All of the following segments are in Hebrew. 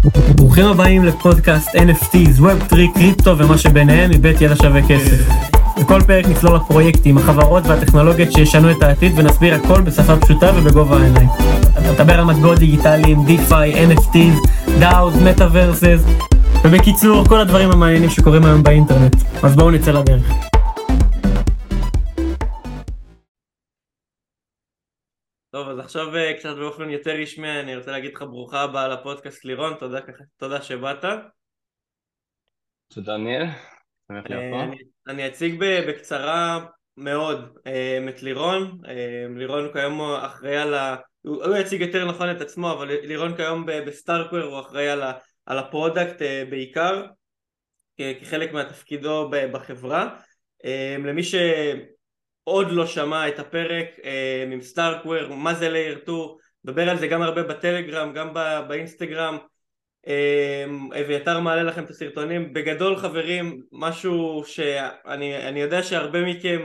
ברוכים הבאים לפודקאסט NFTs, Web3, קריפטו ומה שביניהם מבית ידע שווה כסף. בכל פרק נצלול לפרויקטים, החברות והטכנולוגיות שישנו את העתיד ונסביר הכל בשפה פשוטה ובגובה העיניים. נדבר על מטבעות דיגיטליים, DeFi, NFTs, DAOs, Metaverses, ובקיצור, כל הדברים המעניינים שקורים היום באינטרנט. אז בואו נצא לדרך. טוב, אז עכשיו קצת באופן יותר רשמי, אני רוצה להגיד לך ברוכה הבאה לפודקאסט לירון, תודה שבאת. תודה ניר, שמח להיות פה. אני אציג בקצרה מאוד את לירון. לירון כיום אחראי הוא יציג יותר נכון את עצמו, אבל לירון כיום בסטארקוור הוא אחראי על הפרודקט בעיקר, כחלק מהתפקידו בחברה. למי שעוד לא שמע את הפרק עם סטארקוור, מה זה לייר 2, דבר על זה גם הרבה בטלגרם, גם באינסטגרם, אביתר מעלה לכם את הסרטונים. בגדול חברים, משהו שאני יודע שהרבה מכם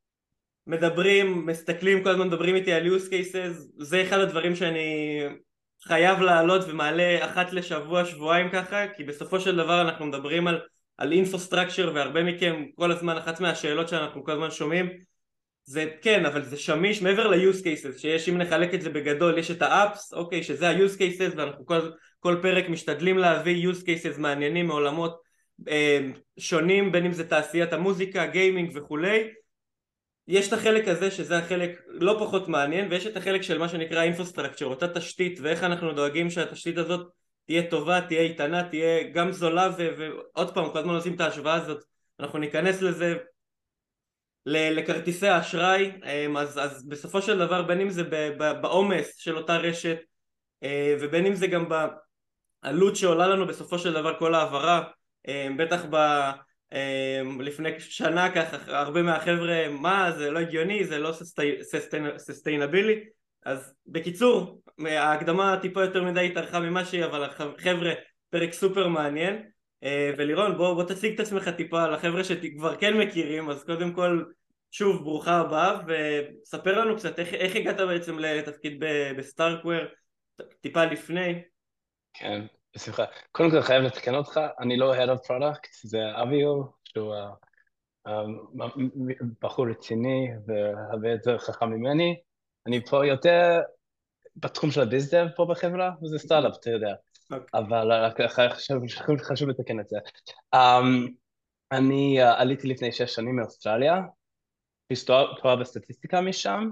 מדברים, מסתכלים, כל הזמן מדברים איתי על use cases, זה אחד הדברים שאני חייב לעלות ומעלה אחת לשבוע, שבועיים ככה, כי בסופו של דבר אנחנו מדברים על infrastructure, והרבה מכם כל הזמן, אחת מהשאלות שאנחנו כל הזמן שומעים, זה כן, אבל זה שמיש מעבר ל-use cases, שיש, אם נחלק את זה בגדול, יש את ה-apps, אוקיי, שזה ה-use cases, ואנחנו כל פרק משתדלים להביא use cases מעניינים מעולמות שונים, בין אם זה תעשיית המוזיקה, גיימינג וכולי. יש את החלק הזה שזה החלק לא פחות מעניין, ויש את החלק של מה שנקרא infrastructure, אותה תשתית, ואיך אנחנו דואגים שהתשתית הזאת תהיה טובה, תהיה איתנה, תהיה גם זולה, ועוד פעם, כל הזמן עושים את ההשוואה הזאת, אנחנו ניכנס לזה, לכרטיסי האשראי. אז בסופו של דבר, בין אם זה בעומס של אותה רשת, ובין אם זה גם בעלות שעולה לנו בסופו של דבר כל העברה, בטח לפני שנה ככה, הרבה מהחבר'ה, מה זה לא הגיוני, זה לא sustainability. אז בקיצור, ההקדמה טיפה יותר מדי התארכה ממה שהיא, אבל חבר'ה, פרק סופר מעניין. ולירון, בוא תציג את עצמך טיפה לחבר'ה שכבר כן מכירים. אז קודם כל, שוב ברוכה הבאה, וספר לנו קצת איך הגעת בעצם לתפקיד בסטארקוור, טיפה לפני. כן, בשמחה. קודם כל חייב לתקן אותך, אני לא Head of Product, זה אביו, שהוא בחור רציני והרבה יותר חכם ממני. אני פה יותר בתחום של הביזדב פה בחברה, וזה סטארט-אפ, אתה יודע. אבל חשוב לתקן את זה. אני עליתי לפני 6 שנים מאוסטרליה, תואר בסטטיסטיקה משם,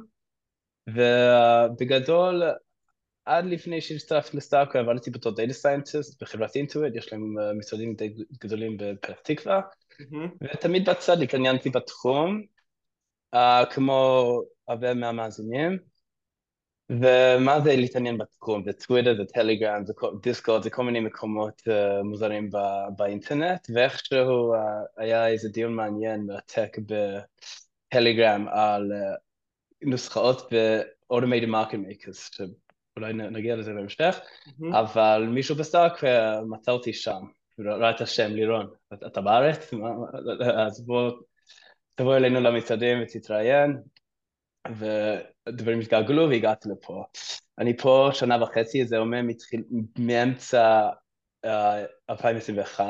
ובגדול, עד לפני שהצטרפתי לסטארקוור, עבדתי בתור דאטה סיינטיסט בחברת אינטואיט, יש להם משרדים די גדולים בפתח תקווה, ותמיד בצד התעניינתי בתחום, כמו הרבה מהמאזינים. ומה זה להתעניין בתחום? זה טוויטר, זה טלגרם, זה דיסקורד, זה כל מיני מקומות מוזרים באינטרנט, ואיכשהו היה איזה דיון מעניין מרתק בטלגרם על נוסחאות ב-Automated Market Makers, שאולי נגיע לזה בהמשך, אבל מישהו בסטארקוור מצא אותי שם, וראה את השם, לירון, אתה בארץ? אז תבוא אלינו למצעדים ותתראיין, ודברים התגלגלו והגעתי לפה. אני פה 1.5 שנה, זה אומר מאמצע 2021.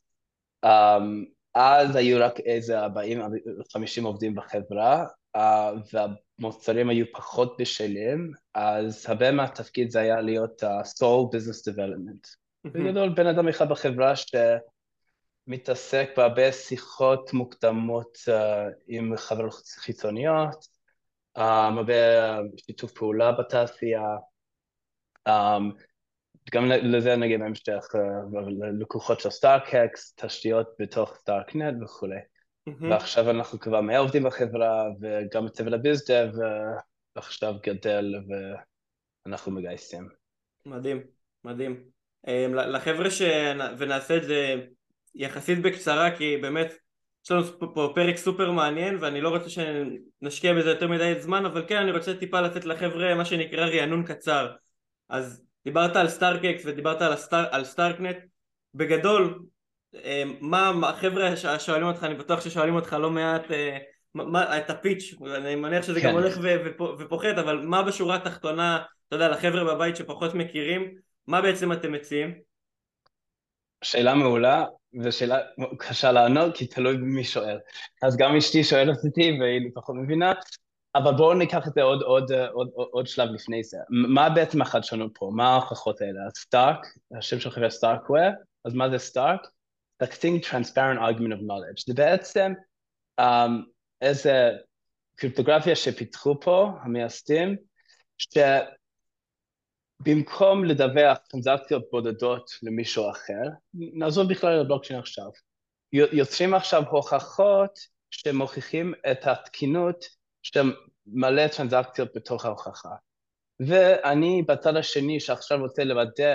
אז היו רק איזה 40-50 עובדים בחברה, והמוצרים היו פחות בשלים, אז הרבה מהתפקיד זה היה להיות Sole Business Development. בגדול, בן אדם אחד בחברה שמתעסק בהרבה שיחות מוקדמות עם חברות חיצוניות, הרבה שיתוף פעולה בתעשייה, גם לזה נגיד בהמשך, לקוחות של סטארקקס, תשתיות בתוך סטארקנט וכו'. ועכשיו אנחנו כבר 100 עובדים בחברה, וגם הצוות הביזדב עכשיו גדל ואנחנו מגייסים. מדהים, מדהים. לחבר'ה ונעשה את זה יחסית בקצרה, כי באמת יש לנו פה פרק סופר מעניין, ואני לא רוצה שנשקיע בזה יותר מדי זמן, אבל כן, אני רוצה טיפה לתת לחבר'ה מה שנקרא רענון קצר. אז דיברת על סטארקקס ודיברת על סטארקנט. בגדול, מה החבר'ה שואלים אותך, אני בטוח ששואלים אותך לא מעט את הפיץ', אני מניח שזה גם הולך ופוחת, אבל מה בשורה התחתונה, אתה יודע, לחבר'ה בבית שפחות מכירים, מה בעצם אתם מציעים? שאלה מעולה, ושאלה קשה לענות, כי תלוי במי שואל. אז גם אשתי שואלת אותי, והיא פחות מבינה, אבל בואו ניקח את זה עוד שלב לפני זה. מה בעצם החדשנות פה? מה ההוכחות האלה? סטארק, השם של חברה סטארקוור, אז מה זה סטארק? Succinct Transparent Argument of Knowledge. זה בעצם איזה קריפטוגרפיה שפיתחו פה, המייסדים, שבמקום לדווח טרנזקציות בודדות למישהו אחר, נעזוב בכלל את הבלוקצ'יין עכשיו, יוצרים עכשיו הוכחות שמוכיחים את התקינות של מלא טרנזקציות בתוך ההוכחה. ואני בצד השני שעכשיו רוצה לוודא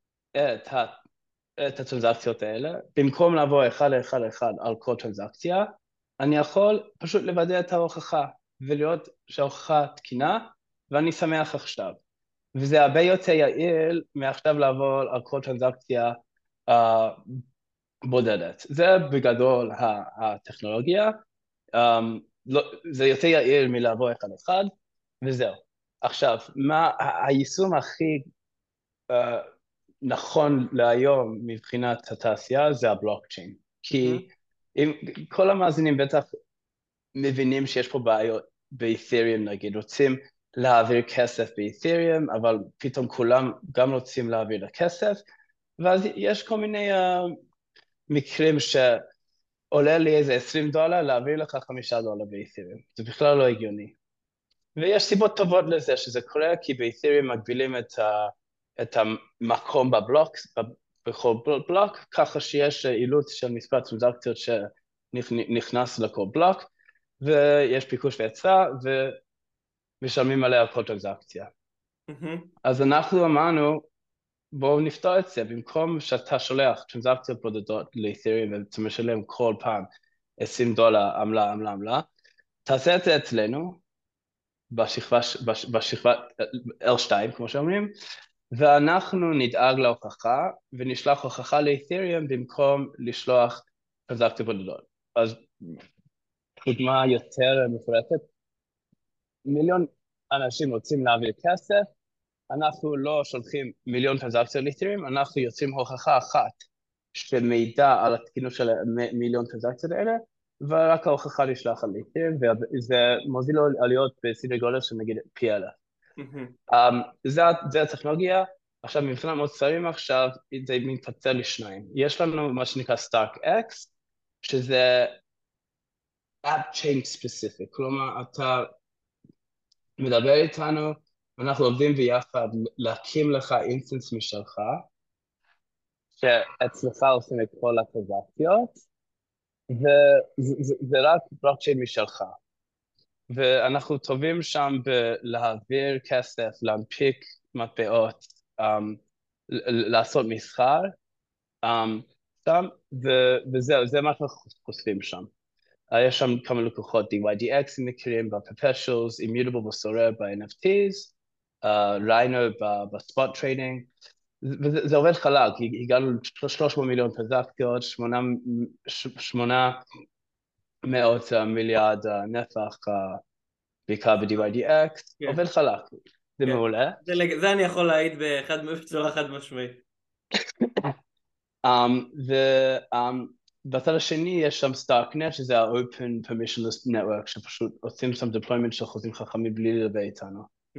את הטרנזקציות האלה, במקום לעבור אחד על כל טרנזקציה, אני יכול פשוט לוודא את ההוכחה, ולראות שההוכחה תקינה, ואני שמח עכשיו. וזה הרבה יותר יעיל מעכשיו לעבור על כל טרנזקציה בודדת. זה בגדול הטכנולוגיה, זה יותר יעיל מלעבור אחד, וזהו. עכשיו, מה היישום הכי נכון להיום מבחינת התעשייה זה הבלוקצ'יין. כי אם כל המאזינים בטח מבינים שיש פה בעיות באת'ריום נגיד, רוצים להעביר כסף באת'ריום, אבל פתאום כולם גם רוצים להעביר לכסף, ואז יש כל מיני מקרים שעולה לי איזה $20 להעביר לך $5 באת'ריום. זה בכלל לא הגיוני. ויש סיבות טובות לזה שזה קורה, כי באת'ריום מגבילים את המקום בבלוק, בכל בלוק, ככה שיש אילוץ של מספר טרנזקציות שנכנס לכל בלוק, ויש ביקוש והיצע, ומשלמים עליה על כל טרנזקציה. אז אנחנו אמרנו, בואו נפתור את זה, במקום שאתה שולח טרנזקציות בודדות לאת'ריום, ואתה משלם כל פעם $20 עמלה, תעשה את זה אצלנו, בשכבת L2, כמו שאומרים, ואנחנו נדאג להוכחה, ונשלח הוכחה לאת'ריום במקום לשלוח טרנזקציות בודדות. אז דוגמה יותר מפורטת, 1,000,000 אנשים רוצים להעביר כסף, אנחנו לא שולחים 1,000,000 טרנזקציות לאת'ריום, אנחנו יוצרים הוכחה אחת שמעידה על התקינות של 1,000,000 טרנזקציות האלה, ורק ההוכחה נשלח על לאת'ריום, וזה מוזיל עליות בסדרי גודל של נגיד פי 1,000. זה הטכנולוגיה. עכשיו מבחינת מוצרים עכשיו זה מתפצל לשניים. יש לנו מה שנקרא Stark X, שזה App Chain Specific, כלומר אתה מדבר איתנו, אנחנו עובדים ביחד להקים לך אינסטנס משלך, שאצלך עושים את כל הטרנזקציות, וזה רק בלוקצ'יין משלך. ואנחנו טובים שם בלהעביר כסף, להנפיק מטבעות, לעשות מסחר, שם, וזהו, זה מה שאנחנו חושפים שם. יש שם כמה לקוחות DYDX אם מכירים, ב-Perpetuals, Immutable בסורר ב-NFTs, Rhino בספוט טריידינג, וזה עובד חלק, הגענו 300 מיליון טרנזקציות, 800 מיליארד נפח, בעיקר ב-DYDX, עובד חלק, זה מעולה. זה אני יכול להעיד בצורה חד משמעית. בצד השני יש שם StarkNet, שזה ה-Open Permissionless Network, שפשוט עושים שם deployment של חוזים חכמים בלי לדבר איתנו.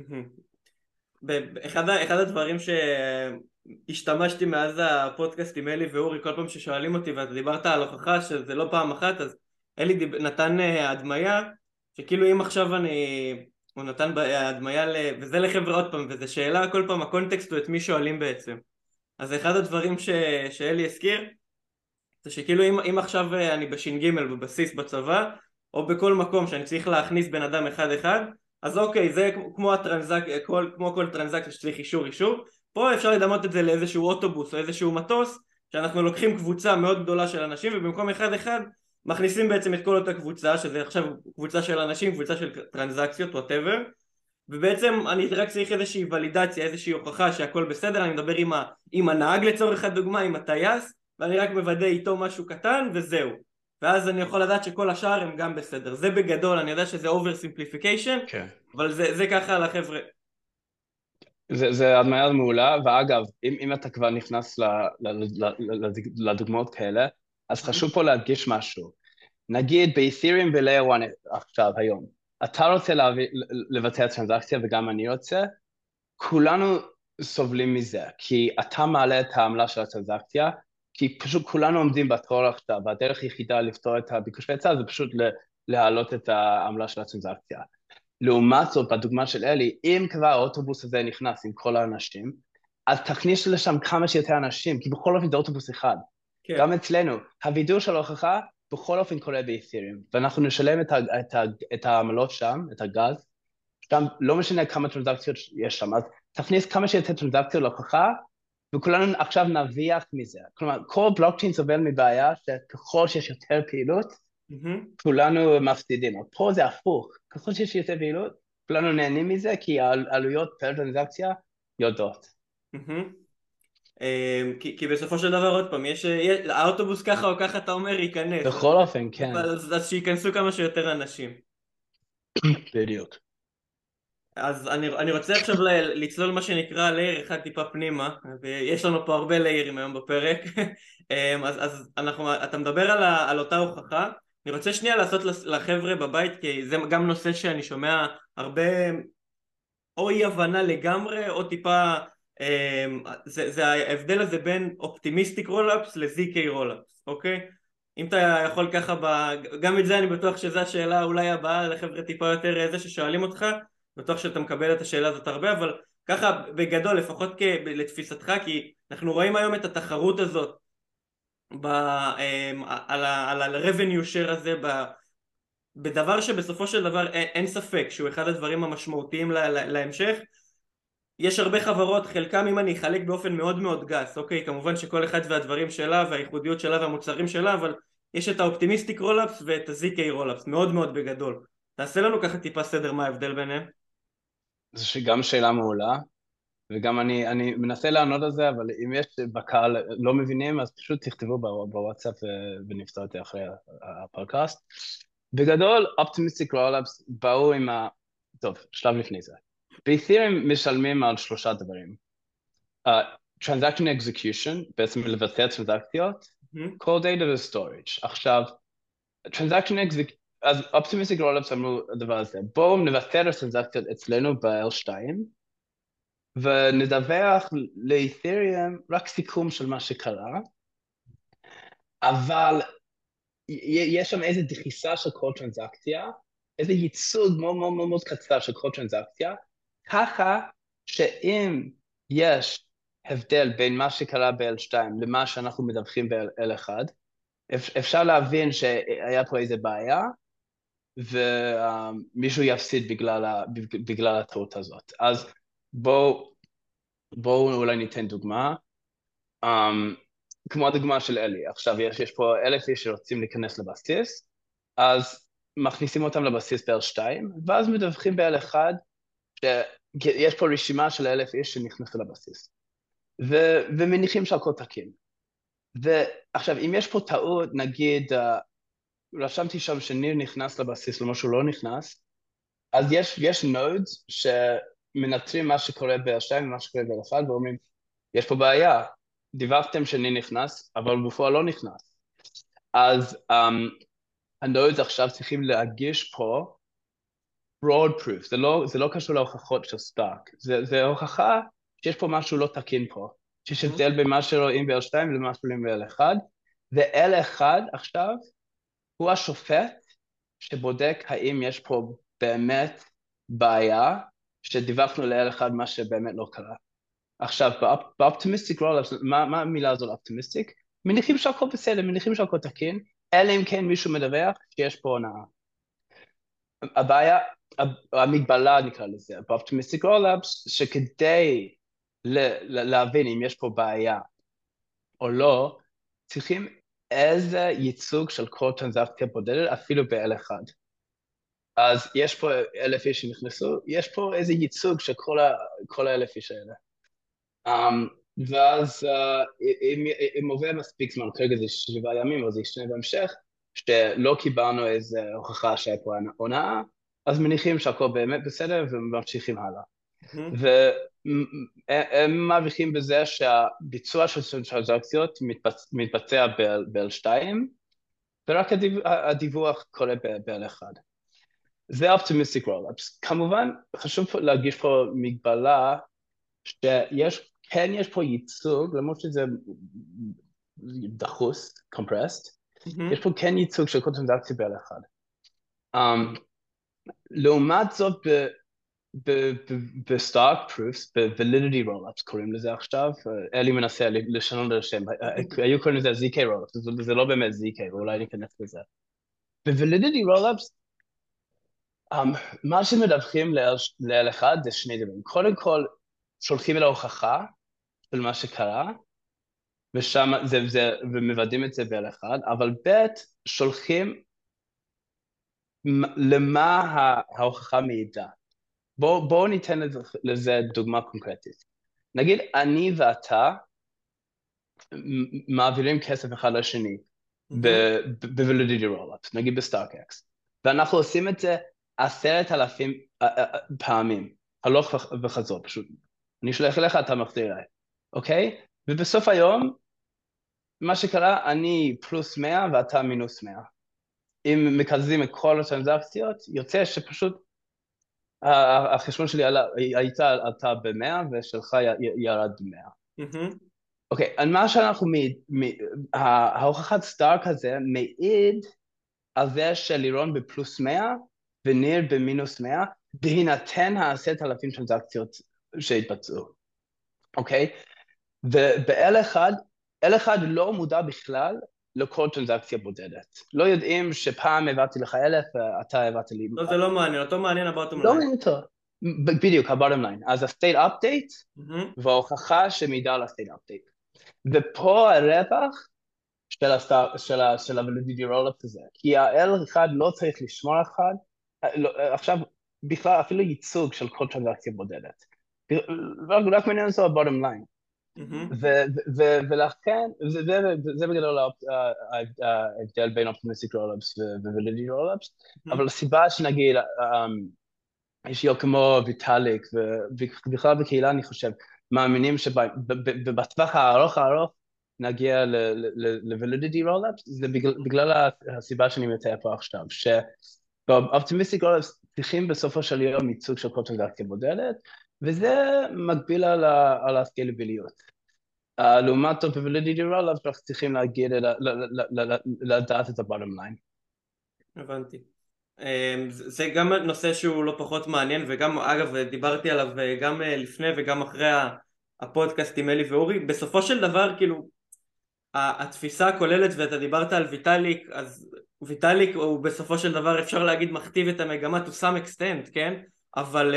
אחד הדברים שהשתמשתי מאז הפודקאסט עם אלי ואורי, כל פעם ששואלים אותי, ואתה דיברת על הוכחה שזה לא פעם אחת, אז אלי נתן הדמיה, שכאילו אם עכשיו הוא נתן הדמיה, וזה לחבר'ה עוד פעם, וזה שאלה, כל פעם הקונטקסט הוא את מי שואלים בעצם. אז אחד הדברים שאלי הזכיר, זה שכאילו אם עכשיו אני בש"ג בבסיס בצבא, או בכל מקום שאני צריך להכניס בן אדם אחד, אז אוקיי, זה כמו כל טרנזקציה שצריך אישור. פה אפשר לדמות את זה לאיזשהו אוטובוס או איזשהו מטוס, שאנחנו לוקחים קבוצה מאוד גדולה של אנשים, ובמקום אחד מכניסים בעצם את כל אותה קבוצה, שזה עכשיו קבוצה של אנשים, קבוצה של טרנזקציות, whatever, ובעצם אני רק צריך איזושהי ולידציה, איזושהי הוכחה שהכל בסדר, אני מדבר עם הנהג לצורך הדוגמה, עם הטייס, ואני רק מוודא איתו משהו קטן וזהו, ואז אני יכול לדעת שכל השאר הם גם בסדר. זה בגדול, אני יודע שזה over simplification, אבל זה ככה לחבר'ה. זה הדמיה מעולה, ואגב, אם אתה כבר נכנס לדוגמאות כאלה, אז חשוב פה להדגיש משהו. נגיד באת'ריום ב-Layer 1 עכשיו, היום, אתה רוצה לבצע טרנזקציה וגם אני רוצה, כולנו סובלים מזה, כי אתה מעלה את העמלה של הטרנזקציה, כי פשוט כולנו עומדים בתור עכשיו, והדרך היחידה לפתור את הביקוש והיצע זה פשוט להעלות את העמלה של הטרנזקציה. לעומת זאת, בדוגמה של אלי, אם כבר האוטובוס הזה נכנס עם כל האנשים, אז תכניס לשם כמה שיותר אנשים, כי בכל אופן זה אוטובוס אחד. כן. גם אצלנו, הווידוא של ההוכחה בכל אופן קורה באת'ריום, ואנחנו נשלם את העמלות שם, את הגז, שם לא משנה כמה טרנזקציות יש שם, אז תכניס כמה שיותר טרנזקציות להוכחה, וכולנו עכשיו נרוויח מזה. כלומר, כל בלוקצ'יין סובל מבעיה שככל שיש יותר פעילות, כולנו מפסידים. פה זה הפוך, ככל שיש יותר פעילות, כולנו נהנים מזה, כי העלויות פר טרנזקציה יודעות. כי בסופו של דבר עוד פעם, האוטובוס ככה או ככה אתה אומר ייכנס. בכל אופן, כן. אז שייכנסו כמה שיותר אנשים. בדיוק. אז אני רוצה עכשיו לצלול מה שנקרא לייר אחד טיפה פנימה, ויש לנו פה הרבה ליירים היום בפרק. אז אתה מדבר על אותה הוכחה. אני רוצה שנייה לעשות לחבר'ה בבית, כי זה גם נושא שאני שומע הרבה או אי הבנה לגמרי או טיפה, זה ההבדל הזה בין אופטימיסטיק רולאפס ל-ZK רולאפס, אוקיי? אם אתה יכול ככה, גם את זה אני בטוח שזו השאלה אולי הבאה לחבר'ה טיפה יותר איזה ששואלים אותך, בטוח שאתה מקבל את השאלה הזאת הרבה, אבל ככה בגדול, לפחות לתפיסתך, כי אנחנו רואים היום את התחרות הזאת על ה-revenue share הזה, בדבר שבסופו של דבר אין ספק שהוא אחד הדברים המשמעותיים להמשך. יש הרבה חברות, חלקם אם אני אחלק באופן מאוד מאוד גס, אוקיי, כמובן שכל אחד והדברים שלה והייחודיות שלה והמוצרים שלה, אבל יש את האופטימיסטיק רולאפס ואת ה-ZK רולאפס, מאוד מאוד בגדול. תעשה לנו ככה טיפה סדר מה ההבדל ביניהם. זו גם שאלה מעולה, וגם אני מנסה לענות על זה, אבל אם יש בקהל לא מבינים, אז פשוט תכתבו בוואטסאפ ונפתור את זה אחרי הפודקאסט. בגדול, Optimistic Rollups באו עם טוב, שלב לפני זה. באת'ריום משלמים על 3 דברים. Transaction Execution, בעצם לבצע טרנזקציות, Call Data ו-Storage. עכשיו, אז Optimistic Rollups אמרו הדבר הזה, בואו נבצע את הטרנזקציות אצלנו ב-L2, ונדווח לאת'ריום רק סיכום של מה שקרה, אבל יש שם איזו דחיסה של כל טרנזקציה, איזה ייצוג מאוד מאוד מאוד קצר של כל טרנזקציה, ככה שאם יש הבדל בין מה שקרה ב-L2 למה שאנחנו מדווחים ב-L1, אפשר להבין שהיה פה איזה בעיה, ומישהו יפסיד בגלל הטעות הזאת. אז בואו אולי ניתן דוגמה. כמו הדוגמה של אלי, עכשיו יש פה 1,000 איש שרוצים להיכנס לבסיס, אז מכניסים אותם לבסיס ב-L2, ואז מדווחים ב-L1 שיש פה רשימה של 1,000 איש שנכנסו לבסיס, ומניחים שהכל תקין. ועכשיו, אם יש פה טעות, נגיד, רשמתי שם שניר נכנס לבסיס למה שהוא לא נכנס, אז יש נודס שמנטרים מה שקורה ב-L2 ומה שקורה ב-L1, ואומרים, יש פה בעיה, דיווחתם שאני נכנס, אבל בפועל לא נכנס. אז הנודס עכשיו צריכים להגיש פה broad proof, זה לא קשור להוכחות של סטאק, זה הוכחה שיש פה משהו לא תקין פה, שיש הבדל בין מה שרואים ב-L2 למה שרואים ב-L1, ו-L1 עכשיו הוא השופט שבודק האם יש פה באמת בעיה, שדיווחנו ל-L1 מה שבאמת לא קרה. עכשיו, באופטימיסטיק רולאפס, מה המילה הזו לאופטימיסטיק? מניחים שהכל בסדר, מניחים שהכל תקין, אלא אם כן מישהו מדווח שיש פה הונאה. הבעיה, המגבלה נקרא לזה, באופטימיסטיק רולאפס, שכדי להבין אם יש פה בעיה או לא, צריכים איזה ייצוג של כל טרנזקציה בודדת, אפילו ב-L1. אז יש פה 1,000 איש שנכנסו, יש פה איזה ייצוג של כל ה-1,000 איש האלה. ואז אם עובר מספיק זמן, כרגע זה 7 ימים, אז זה ישתנה בהמשך, שלא קיבלנו איזו הוכחה שהיה פה הונאה, אז מניחים שהכל באמת בסדר וממשיכים הלאה. הם מרוויחים בזה שהביצוע של טרנזקציות מתבצע ב-L2, ורק הדיווח קורה ב-L1. זה optimistic rollups. כמובן, חשוב להגיש פה מגבלה כן יש פה ייצוג, למרות שזה דחוס, compressed, יש פה כן ייצוג של כל טרנזקציה ב-L1. לעומת זאת, ב-stock proofs, ב-validity rollups קוראים לזה עכשיו, אלי מנסה לשנות את השם, היו קוראים לזה ZK rollups, זה לא באמת ZK, ואולי ניכנס לזה. ב-validity rollups, מה שמדווחים ל-L1 זה שני דברים. קודם כל, שולחים את ההוכחה של מה שקרה, ומוודאים את זה ב-L1, אבל ב' שולחים למה ההוכחה מעידה. בואו ניתן לזה דוגמה קונקרטית. נגיד, אני ואתה מעבירים כסף אחד לשני ב-validity rollups, נגיד ב-StarkX, ואנחנו עושים את זה 10,000 פעמים, הלוך וחזור, פשוט. אני שולח אליך, אתה מחזיר אליי, אוקיי? ובסוף היום, מה שקרה, אני פלוס 100 ואתה מינוס 100. אם מקזזים את כל הטרנזקציות, יוצא שפשוט החשבון שלי עלתה ב-100 ושלך ירד ב-100. אוקיי, על מה שאנחנו ההוכחת סטארק הזה מעיד על זה שלירון בפלוס 100 וניר במינוס 100, בהינתן 10,000 טרנזקציות שהתבצעו. אוקיי? וב-L1, L1 לא מודע בכלל לכל טרנזקציה בודדת. לא יודעים שפעם הבאתי לך 1,000 ואתה הבאת לי... לא, זה לא מעניין, אותו מעניין הבוטום ליין. לא מעניין אותו. בדיוק, הבוטום ליין. אז ה-state update וההוכחה שמידע על ה-state update. ופה הרווח של ה-validity rollup הזה. כי ה-L1 לא צריך לשמור אחד, עכשיו בכלל אפילו ייצוג של כל טרנזקציה בודדת. רק מעניין אותו הבוטום ליין. ולכן, זה בגדול ההבדל בין optimistic rollups ו-validity rollups, אבל הסיבה שנגיד, יש יום כמו ויטאליק, ובכלל בקהילה אני חושב, מאמינים שבטווח הארוך נגיע ל-validity rollups, זה בגלל הסיבה שאני מתאר פה עכשיו, ש-optimistic rollups צריכים בסופו של יום ייצוג של כל טרנזקציה בודדת, וזה מגביל על הסקלביליות. לעומת זאת, ב-validity rollups אנחנו צריכים להגיד, לדעת את ה-bottom line. הבנתי. זה גם נושא שהוא לא פחות מעניין, וגם, אגב, דיברתי עליו גם לפני וגם אחרי הפודקאסט עם אלי ואורי. בסופו של דבר, כאילו, התפיסה הכוללת, ואתה דיברת על ויטאליק, אז ויטאליק הוא בסופו של דבר, אפשר להגיד, מכתיב את המגמה to some extent, כן? אבל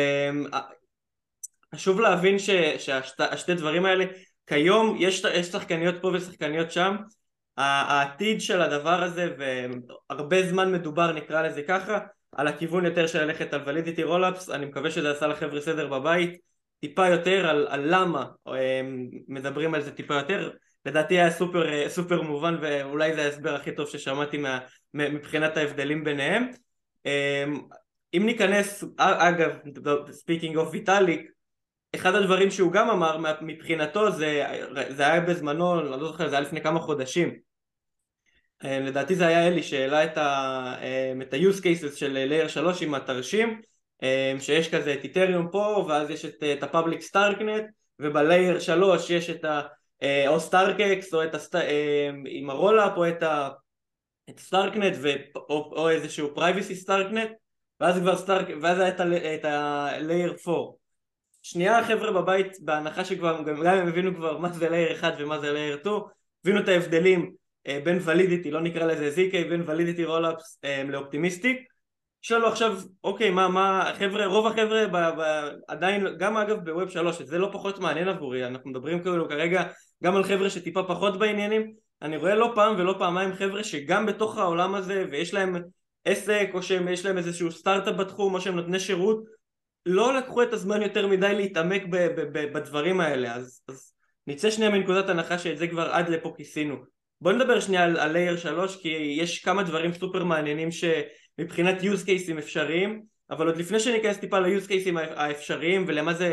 חשוב להבין שהשתי דברים האלה, כיום יש שחקניות פה ושחקניות שם, העתיד של הדבר הזה, והרבה זמן מדובר, נקרא לזה ככה, על הכיוון יותר של ללכת על ולידיטי רולאפס. אני מקווה שזה עשה לחבר'ה סדר בבית, טיפה יותר על למה מדברים על זה טיפה יותר. לדעתי היה סופר מובן, ואולי זה ההסבר הכי טוב ששמעתי מבחינת ההבדלים ביניהם. אם ניכנס, אגב, speaking of ויטאליק, אחד הדברים שהוא גם אמר מבחינתו, זה היה בזמנו, לא זוכר, זה היה לפני כמה חודשים, לדעתי זה היה אלי שהעלה את ה-use cases של layer 3 עם התרשים, שיש כזה את איתריום פה, ואז יש את ה-public starknet, ובלייר 3 יש את או StarkX, או עם הרולאפ, או את StarkNet, או איזשהו privacy StarkNet, ואז היה את ה-layer 4. שנייה החבר'ה בבית, בהנחה שכבר גם הם הבינו כבר מה זה layer 1 ומה זה layer 2, הבינו את ההבדלים בין ולידיטי, לא נקרא לזה ZK, בין ולידיטי רולאפס לאופטימיסטיק. יש לנו עכשיו, אוקיי, חבר'ה, רוב החבר'ה עדיין, גם אגב בווב 3, זה לא פחות מעניין עבורי, אנחנו מדברים כאילו כרגע גם על חבר'ה שטיפה פחות בעניינים. אני רואה לא פעם ולא פעמיים חבר'ה שגם בתוך העולם הזה, ויש להם עסק, או שיש להם איזשהו סטארט-אפ בתחום, או שהם נותני שירות, לא לקחו את הזמן יותר מדי להתעמק בדברים האלה. אז נצא שנייה מנקודת הנחה שאת זה כבר עד לפה כיסינו. בוא נדבר שנייה על layer 3, כי יש כמה דברים סופר מעניינים שמבחינת use cases אפשריים, אבל עוד לפני שניכנס טיפה ל-use cases האפשריים ולמה זה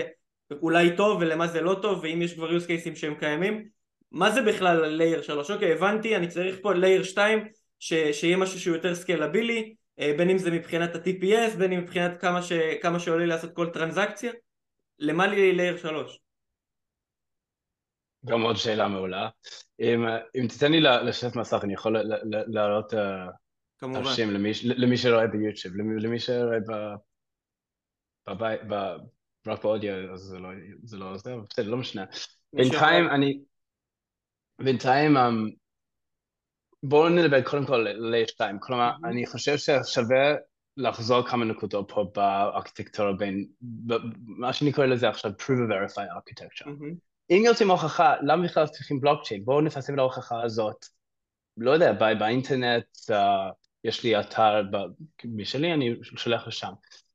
אולי טוב ולמה זה לא טוב, ואם יש כבר use cases שהם קיימים. מה זה בכלל layer 3? אוקיי, הבנתי, אני צריך פה layer 2 שיהיה משהו שהוא יותר סקלבילי, בין אם זה מבחינת ה-TPS, בין אם מבחינת כמה שעולה לי לעשות כל טרנזקציה. למה לי layer 3? גם עוד שאלה מעולה. אם תיתן לי לשתף מסך, אני יכול להעלות כמובן. תרשים למי שרואה ביוטיוב, למי שרואה בבית, רק באודיו, אז זה לא עוזר, בסדר, לא משנה. מי שרואה... בינתיים, בואו נדבר קודם כל ל-2, כלומר, מהמם, אני חושב ששווה לחזור כמה נקודות פה בארכיטקטורה בין, מה שאני קורא לזה עכשיו, prove a verify architecture. מהמם, אם יוצאים הוכחה, למה בכלל צריכים בלוקצ'יין? בואו נפרסם את ההוכחה הזאת, לא יודע, באינטרנט, יש לי אתר משלי, אני שולח לשם.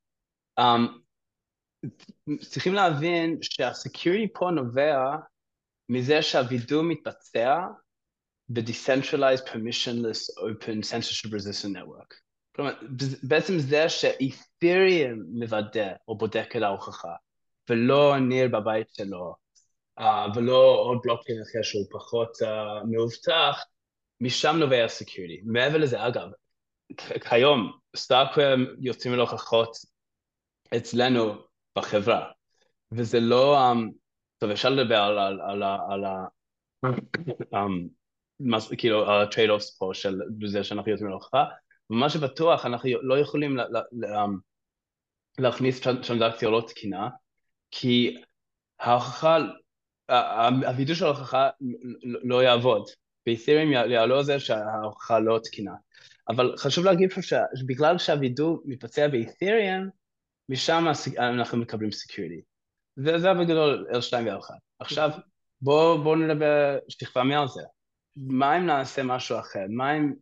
צריכים להבין שהסקיוריטי פה נובע מזה שהווידוא מתבצע ב-decentralized, permissionless, open, censorship resistant network. כלומר, בעצם זה שאית'ריום מוודא או בודק את ההוכחה, ולא ניר בבית שלו, ולא עוד בלוקצ'יין אחר שהוא פחות מאובטח, משם נובע הסקיוריטי. מעבר לזה, אגב, כיום, סטארקוור יוצאים להוכחות אצלנו בחברה, וזה לא, טוב, אפשר לדבר כאילו, ה-trade-offs פה של זה שאנחנו יוצאים להוכחה, ומה שבטוח, אנחנו לא יכולים להכניס טרנזקציה לא תקינה, כי ההוכחה, הווידוא של ההוכחה לא יעבוד. באת'ריום יעלו על זה שההוכחה לא תקינה. אבל חשוב להגיד פה שבגלל שהווידוא מתבצע באת'ריום, משם אנחנו מקבלים security. זה בגדול L2 ו-L1. עכשיו, בואו נדבר שכבה מעל זה. מה אם נעשה משהו אחר? מה אם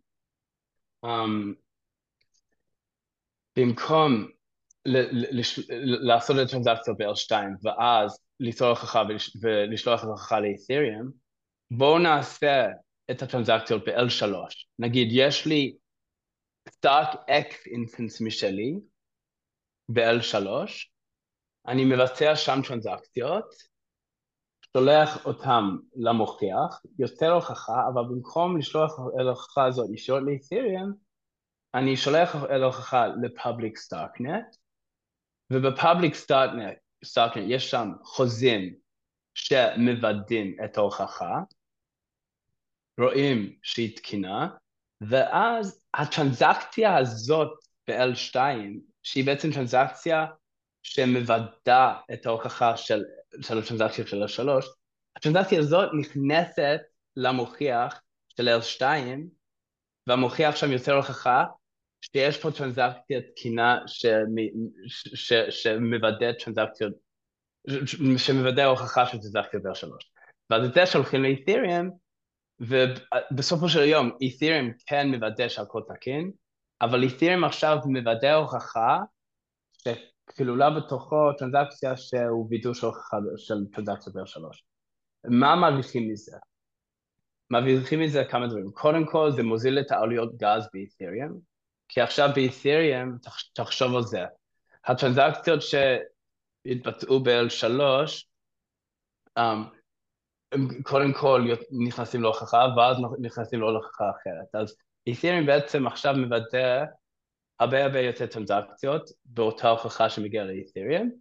במקום לעשות את הטרנזקציות ב-L2 ואז ליצור הוכחה ולשלוח את ההוכחה לאת'ריום, בואו נעשה את הטרנזקציות ב-L3. נגיד, יש לי סטארק X אינסטנס משלי ב-L3, אני מבצע שם טרנזקציות, שולח אותם למוכיח, יוצר הוכחה, אבל במקום לשלוח את ההוכחה הזאת ישירות לאת'ריום, אני שולח את ההוכחה לפאבליק סטארקנט, ובפאבליק סטארקנט יש שם חוזים שמוודאים את ההוכחה, רואים שהיא תקינה, ואז הטרנזקציה הזאת ב-L2, שהיא בעצם טרנזקציה שמוודא את ההוכחה של הטרנזקציה של L3, הטרנזקציה הזאת נכנסת למוכיח של L2, והמוכיח שם יוצר הוכחה שיש פה טרנזקציה תקינה שמוודא טרנזקציות, שמוודא הוכחה של טרנזקציה ב-L3. ואז את זה שולחים לאת'ריום, ובסופו של יום את'ריום כן מוודא שהכל תקין, אבל את'ריום עכשיו מוודא הוכחה שכלולה בתוכו טרנזקציה שהוא וידוא של הוכחה של טרנזקציה ב-L3. מה מרוויחים מזה? מרוויחים מזה כמה דברים. קודם כל זה מוזיל את העלויות גז באת'ריום, כי עכשיו באת'ריום, תחשוב על זה, הטרנזקציות שהתבצעו ב-L3, הם קודם כל נכנסים להוכחה, ואז נכנסים להוכחה אחרת. אז את'ריום בעצם עכשיו מוודא הרבה יותר טרנזקציות באותה הוכחה שמגיעה לאת'ריום.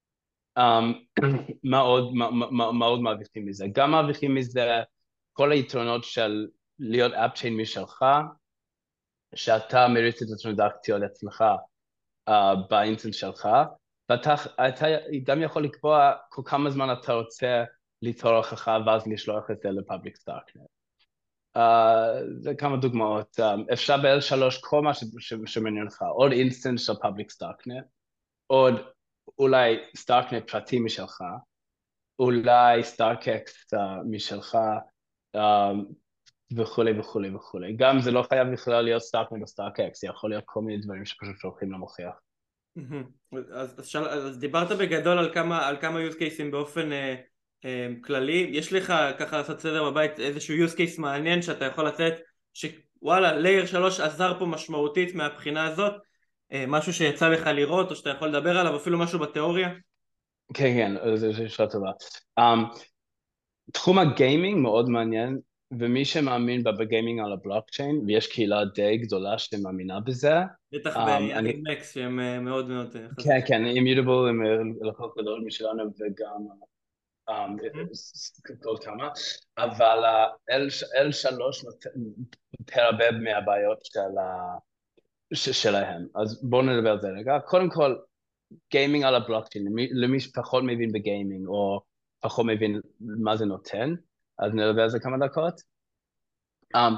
מה עוד מרוויחים מזה? גם מרוויחים מזה כל היתרונות של להיות אפצ'יין משלך, שאתה מריץ את הטרנזקציות אצלך באינטרנט שלך, ואתה גם יכול לקבוע כל כמה זמן אתה רוצה ליצור הוכחה ואז לשלוח את זה לפאבליק סטארקנט. זה כמה דוגמאות. אפשר ב-L3 כל מה שמעניין לך, עוד אינסטנס של פאבליק סטארקנט, עוד אולי סטארקנט פרטי משלך, אולי סטארקקס משלך, וכולי וכולי וכולי. גם זה לא חייב בכלל להיות סטארקנט או סטארקקס, זה יכול להיות כל מיני דברים שפשוט שולחים למוכיח. אז דיברת בגדול על כמה use cases באופן כללי. יש לך ככה לעשות סדר בבית איזשהו use case מעניין שאתה יכול לתת שוואלה layer 3 עזר פה משמעותית מהבחינה הזאת, משהו שיצא לך לראות או שאתה יכול לדבר עליו, אפילו משהו בתיאוריה? כן, כן, זו שאלה טובה. Um, תחום הגיימינג מאוד מעניין, ומי שמאמין בגיימינג על הבלוקצ'יין, ויש קהילה די גדולה שמאמינה בזה, בטח אני, ביאניק מקס שהם מאוד מאוד כן, חזקים. כן, אימיוטבל הם לקוח גדול משלנו, וגם עוד כמה, אבל L3 נותן הרבה מהבעיות שלהם, אז בואו נדבר על זה רגע. קודם כל, גיימינג על הבלוקצ'יין, למי שפחות מבין בגיימינג, או פחות מבין מה זה נותן, אז נדבר על זה כמה דקות. Um,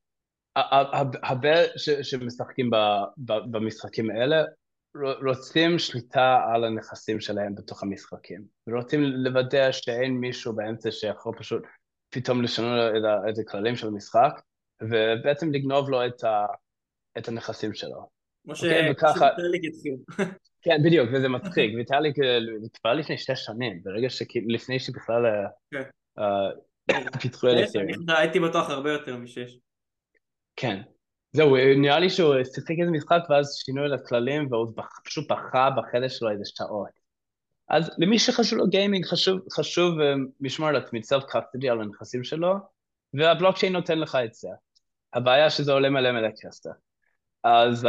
הרבה שמשחקים במשחקים האלה רוצים שליטה על הנכסים שלהם בתוך המשחקים, ורוצים לוודא שאין מישהו באמצע שיכול פשוט פתאום לשנות את הכללים של המשחק, ובעצם לגנוב לו את הנכסים שלו. אוקיי, כמו וככה, שביטרליק התחיל. כן, בדיוק, וזה מצחיק, ויטאליק כבר לפני 6 שנים, לפני שבכלל כן. אה, פיתחו את שש? את'ריום. הייתי בטוח הרבה יותר משש. כן. זהו, נראה לי שהוא שיחק איזה משחק ואז שינו את הכללים והוא פשוט בכה בחדר שלו איזה שעות. אז למי שחשוב לו גיימינג, חשוב לשמור על עצמי, self custody על הנכסים שלו, והבלוקצ'יין נותן לך את זה. הבעיה שזה עולה מלא מלא כסף. אז,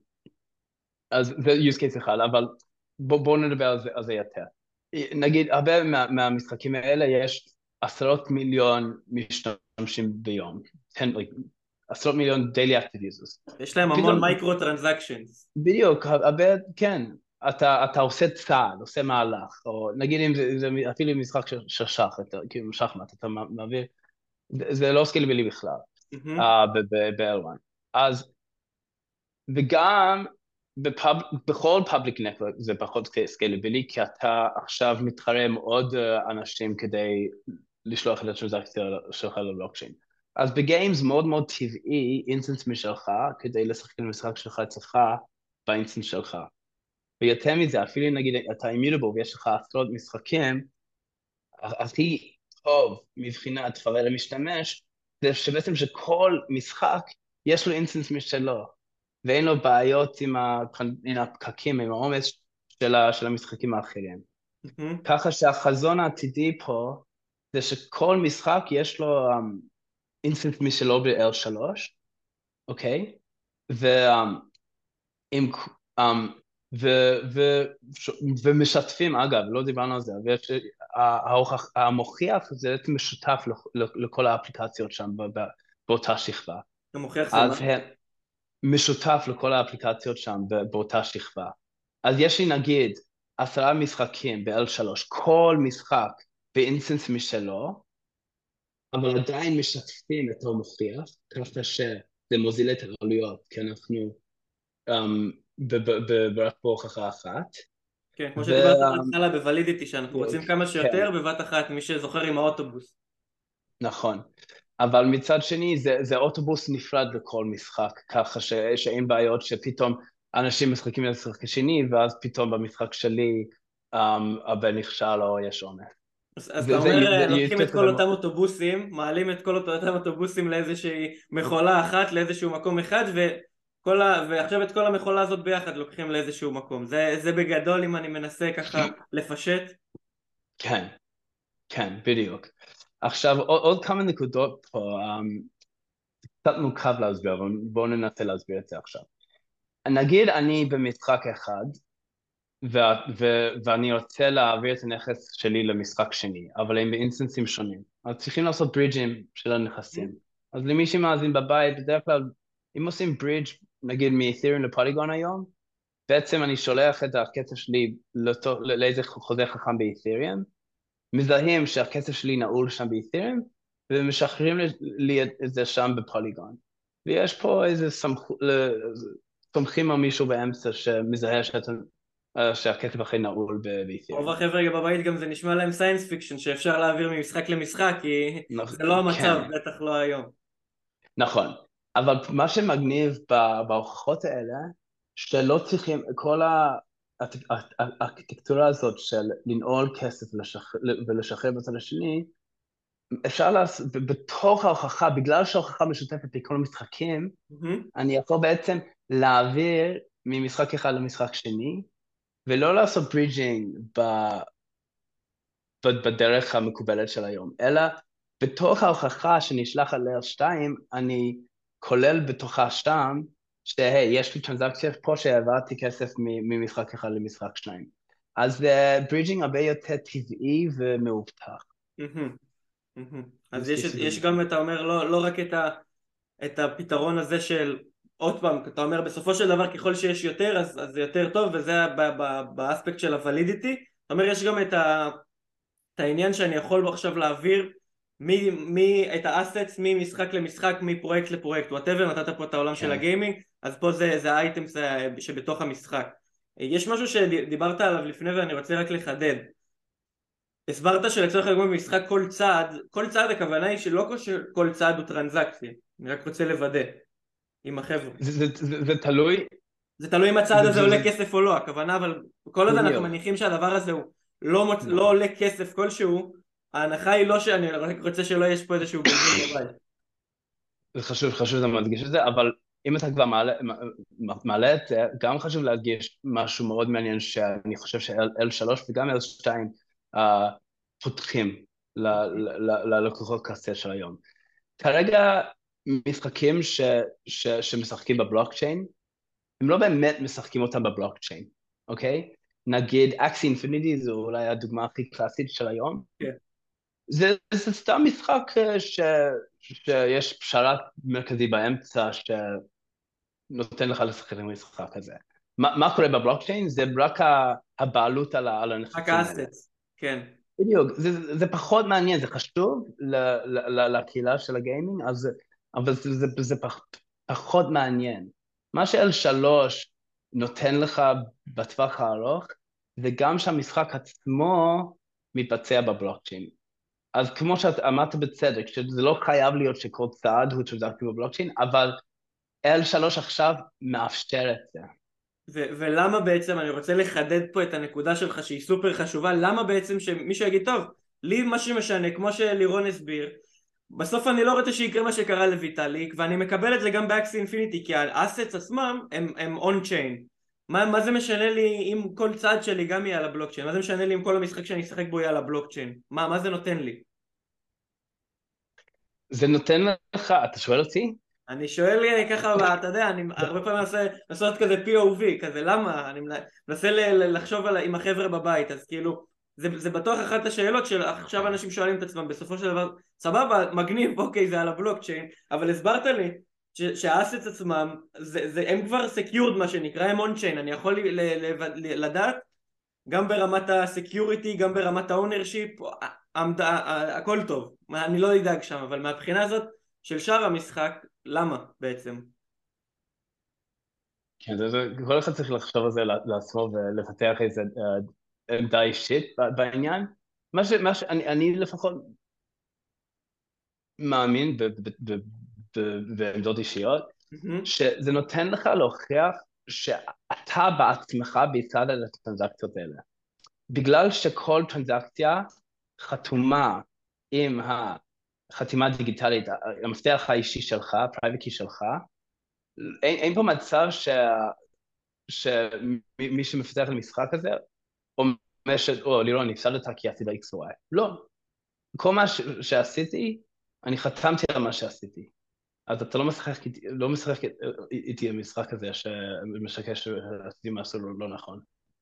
אז זה use case אחד, אבל בואו נדבר על זה יותר. נגיד, הרבה מהמשחקים האלה יש 10 מיליון משתמשים ביום. עשרות מיליון daily active users. יש להם המון פתאום, מייקרו טרנזקשנס. בדיוק, הרבה, כן, אתה עושה צעד, עושה מהלך, או נגיד אם זה אפילו משחק של שח, כאילו שחמט, אתה מעביר, זה לא סקייליבילי בכלל, ב-L1. אז, וגם בכל public network זה פחות סקייליבילי, כי אתה עכשיו מתחרה עם עוד אנשים כדי לשלוח את הטרנזקציה שלך לבלוקצ'יין. אז בגיימס מאוד מאוד טבעי, אינסטנס משלך, כדי לשחק במשחק שלך אצלך, באינסטנס שלך. ויותר מזה, אפילו נגיד אתה אימיוטבל ויש לך עשרות משחקים, הכי טוב מבחינת חוויה למשתמש, זה שבעצם שכל משחק יש לו אינסטנס משלו, ואין לו בעיות עם הפקקים, עם העומס של המשחקים האחרים. ככה שהחזון העתידי פה, זה שכל משחק יש לו אינסטנס משלו ב-L3, אוקיי? ועם, ומשתפים, אגב, לא דיברנו על זה, המוכיח זה בעצם משותף לכל האפליקציות שם באותה שכבה. אתה מוכיח זה מה? אז משותף לכל האפליקציות שם באותה שכבה. אז יש לי נגיד 10 משחקים ב-L3, כל משחק באינסטנס משלו, אבל עדיין משתפים את המוכיח, ככה שזה מוזיל את העלויות, כי אנחנו רק בהוכחה אחת. כן, כמו שדיברת בהתחלה בוולידיטי, שאנחנו רוצים כמה כן, שיותר בבת אחת, מי שזוכר עם האוטובוס. נכון. אבל מצד שני, זה אוטובוס נפרד לכל משחק, ככה שאין בעיות שפתאום אנשים משחקים למשחק השני, ואז פתאום במשחק שלי הבן נכשל או יש עומס. אז אתה אומר, לוקחים את כל אותם אוטובוסים, מעלים את כל אותם אוטובוסים לאיזושהי מכולה אחת, לאיזשהו מקום אחד, ועכשיו את כל המכולה הזאת ביחד לוקחים לאיזשהו מקום. זה בגדול אם אני מנסה ככה לפשט. כן, כן, בדיוק. עכשיו, עוד כמה נקודות פה, קצת מורכב להסביר, אבל בואו ננסה להסביר את זה עכשיו. נגיד אני במשחק אחד, ואני רוצה להעביר את הנכס שלי למשחק שני, אבל הם באינסטנסים שונים. אז צריכים לעשות ברידג'ים של הנכסים. אז למי שמאזין בבית, בדרך כלל, אם עושים ברידג' נגיד מאת'ריום לפוליגון היום, בעצם אני שולח את הכסף שלי לאיזה חוזה חכם באת'ריום, מזהים שהכסף שלי נעול שם באת'ריום, ומשחררים לי את זה שם בפוליגון. ויש פה איזה סומכים על מישהו באמצע שמזהה שהכסף הכי נעול רוב באת'ריום. החבר'ה בבית גם זה נשמע להם סיינס פיקשן, שאפשר להעביר ממשחק למשחק, כי זה לא המצב, כן, בטח לא היום. נכון. אבל מה שמגניב בהוכחות האלה, שלא צריכים, כל הארכיטקטורה הזאת של לנעול כסף ולשחרר בצד השני, אפשר לעשות, בתוך ההוכחה, בגלל שההוכחה משותפת בכל המשחקים, אני יכול בעצם להעביר ממשחק אחד למשחק שני, ולא לעשות ברידג'ינג בדרך המקובלת של היום, אלא בתוך ההוכחה שנשלח על לייר 2, אני כולל בתוכה שם, שהי, יש לי טרנזקציה פה שהעברתי כסף ממשחק אחד למשחק 2. אז זה ברידג'ינג הרבה יותר טבעי ומאובטח. אז יש גם, אתה אומר, לא רק את הפתרון הזה של, עוד פעם, אתה אומר בסופו של דבר ככל שיש יותר אז זה יותר טוב, וזה באספקט של הוולידיטי. אתה אומר יש גם את העניין שאני יכול עכשיו להעביר את האסטס ממשחק למשחק, מפרויקט לפרויקט, whatever, נתת פה את העולם של הגיימינג, אז פה זה האייטמס שבתוך המשחק. יש משהו שדיברת עליו לפני ואני רוצה רק לחדד. הסברת שלצורך העניין במשחק כל צעד הכוונה היא שלא כל צעד הוא טרנזקציה. אני רק רוצה לוודא עם החבר'ה. זה תלוי. זה תלוי אם הצעד הזה עולה כסף או לא, הכוונה, אבל כל עוד אנחנו מניחים שהדבר הזה הוא לא עולה כסף כלשהו, ההנחה היא לא שאני רק רוצה שלא יש פה איזשהו בלבול בבית. זה חשוב אתה מדגיש את זה, אבל אם אתה כבר מעלה את זה, גם חשוב להדגיש משהו מאוד מעניין שאני חושב ש-L3 וגם L2 פותחים ללקוחות קצה של היום. כרגע משחקים שמשחקים בבלוקצ'יין, הם לא באמת משחקים אותם בבלוקצ'יין, אוקיי? נגיד אקסי אינפיניטי זו אולי הדוגמה הכי קלאסית של היום. כן. זה סתם משחק שיש פשרה מרכזי באמצע שנותן לך לשחק במשחק הזה. מה קורה בבלוקצ'יין? זה רק הבעלות על הנכסים רק האסטס, כן. בדיוק, זה פחות מעניין, זה חשוב לקהילה של הגיימינג, אבל זה פחות מעניין. מה ש-L3 נותן לך בטווח הארוך, זה גם שהמשחק עצמו מתבצע בבלוקצ'יין. אז כמו שאת אמרת בצדק, שזה לא חייב להיות שכל צעד הוא טרנזקציה בבלוקצ'יין, אבל L3 עכשיו מאפשר את זה. ולמה בעצם, אני רוצה לחדד פה את הנקודה שלך שהיא סופר חשובה, למה בעצם שמישהו יגיד, טוב, לי מה שמשנה, כמו שלירון הסביר, בסוף אני לא רוצה שיקרה מה שקרה לויטאליק, ואני מקבל את זה גם באקסי אינפיניטי, כי האסטס עצמם הם און-צ'יין. מה זה משנה לי אם כל צעד שלי גם יהיה על הבלוקצ'יין? מה זה משנה לי אם כל המשחק שאני אשחק בו יהיה על הבלוקצ'יין? מה זה נותן לי? זה נותן לך, אתה שואל אותי? אני שואל לי ככה, אתה יודע, אני הרבה פעמים מנסה לעשות כזה POV, כזה למה? אני מנסה לחשוב עם החבר'ה בבית, אז כאילו, זה בטוח אחת השאלות שעכשיו אנשים שואלים את עצמם, בסופו של דבר, סבבה, מגניב, אוקיי, זה על הבלוקצ'יין, אבל הסברת לי שהאסטס עצמם, הם כבר secured מה שנקרא, הם on-chain, אני יכול לדעת, גם ברמת ה-security, גם ברמת ה-ownership, הכל טוב, אני לא אדאג שם, אבל מהבחינה הזאת של שאר המשחק, למה בעצם? כן, כל אחד צריך לחשוב על זה לעצמו ולפתח איזה עמדה אישית בעניין. אני לפחות מאמין בעמדות אישיות, שזה נותן לך להוכיח שאתה בעצמך ביצעת את הטרנזקציות האלה. בגלל שכל טרנזקציה חתומה עם החתימה הדיגיטלית, המפתח האישי שלך, הפרייבט קי שלך, אין פה מצב שמי שמפתח למשחק הזה אומר לירון, הפסדת כי עשית X או Y. לא. כל מה שעשיתי, אני חתמתי על מה שעשיתי. אז אתה לא משחק איתי המשחק הזה שמשקר שעשיתי משהו לא נכון.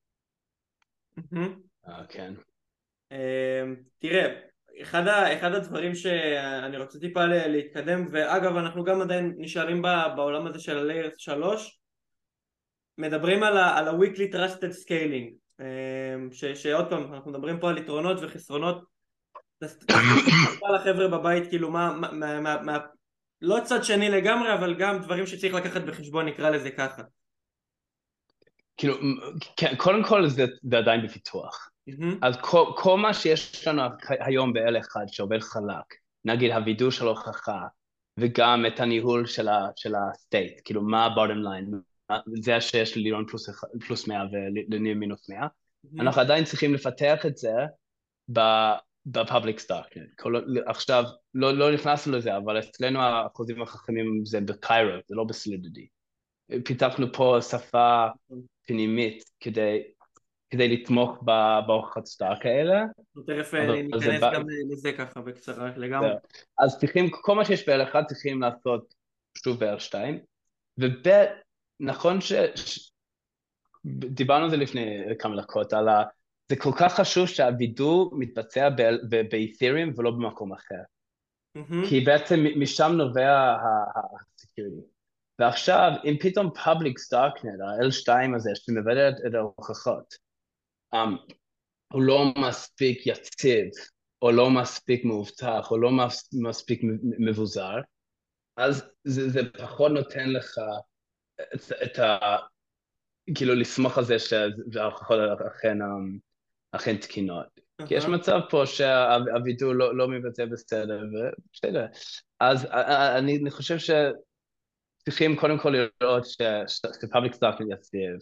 כן. תראה, אחד הדברים שאני רוצה טיפה להתקדם, ואגב אנחנו גם עדיין נשארים בעולם הזה של ה-Layer 3, מדברים על ה-Weekly Trusted Scaling, שעוד פעם אנחנו מדברים פה על יתרונות וחסרונות, תסתכל לחבר'ה בבית כאילו לא צד שני לגמרי, אבל גם דברים שצריך לקחת בחשבון, נקרא לזה ככה. כאילו, קודם כל זה עדיין בפיתוח. אז כל מה שיש לנו היום ב-L1 שעובד חלק, נגיד הווידוא של הוכחה, וגם את הניהול של הסטייט, כאילו מה ה-bottom line, זה שיש לירון פלוס 100 ולניר מינוס 100, אנחנו עדיין צריכים לפתח את זה בפאבליק סטאק. עכשיו, לא נכנסנו לזה, אבל אצלנו האחוזים החכמים זה בקיירו, זה לא בסולידיטי. פיתחנו פה שפה פנימית כדי כדי לתמוך בהוכחות סטארק האלה, תכף אבל זה ניכנס בא... גם לזה ככה בקצרה לגמרי. זהו. אז צריכים, כל מה שיש ב-L1 צריכים לעשות שוב ב-L2, וב' נכון דיברנו על זה לפני כמה דקות, זה כל כך חשוב שהווידוא מתבצע באת'ריום ולא במקום אחר. כי בעצם משם נובע ה-security. ועכשיו, אם פתאום public darknet, ה-L2 הזה, שמבטא את ההוכחות, הוא לא מספיק יציב, או לא מספיק מאובטח, או לא מספיק מבוזר, אז זה פחות נותן לך את כאילו לסמוך על זה שההוכחות אכן תקינות. כי יש מצב פה שהווידוא לא מבצע בסדר, ובסדר. אז אני חושב שצריכים קודם כל לראות שפאבליק סטארקינג יציב,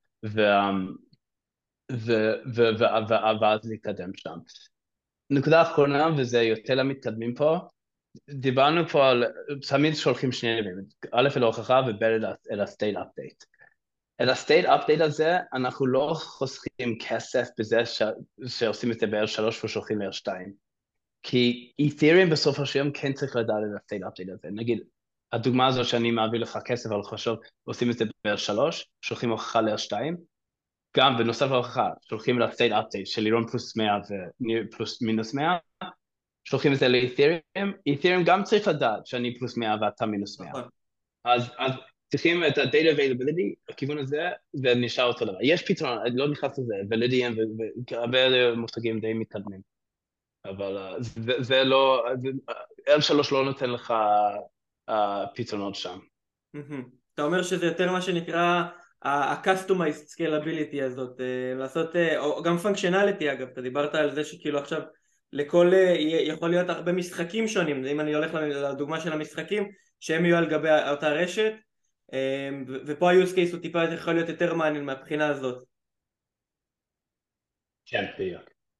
ואז להתקדם שם. נקודה אחרונה, וזה יותר למתקדמים פה, דיברנו פה על, תמיד שולחים שני נבים, א' אל ההוכחה וב' אל ה-state update. את ה-state update הזה, אנחנו לא חוסכים כסף בזה שעושים את זה ב-R3 ושולחים ל-R2. כי Ethereum בסוף השם כן צריך לדעת את ה-state update הזה. נגיד, הדוגמה הזו שאני מעביר לך כסף, אבל חשוב, עושים את זה ב-R3, שולחים הוכחה ל-R2, גם בנוסף להוכחה, שולחים ל-state update של לירון פלוס 100 ופלוס מינוס 100, שולחים את זה ל-Ethereum, Ethereum גם צריך לדעת שאני פלוס 100 ואתה מינוס 100. אז צריכים את ה-data availability, הכיוון הזה, זה נשאר אותו דבר. יש פתרון, אני לא נכנס לזה, ולידיאן והרבה מושגים די מתקדמים. אבל זה לא, L3 לא נותן לך פתרונות שם. אתה אומר שזה יותר מה שנקרא ה-customized scalability הזאת, לעשות, או גם functionality אגב, אתה דיברת על זה שכאילו עכשיו לכל, יכול להיות הרבה משחקים שונים, אם אני הולך לדוגמה של המשחקים, שהם יהיו על גבי אותה רשת, ופה ה-use case הוא טיפה יכול להיות יותר מעניין מהבחינה הזאת. כן, בדיוק.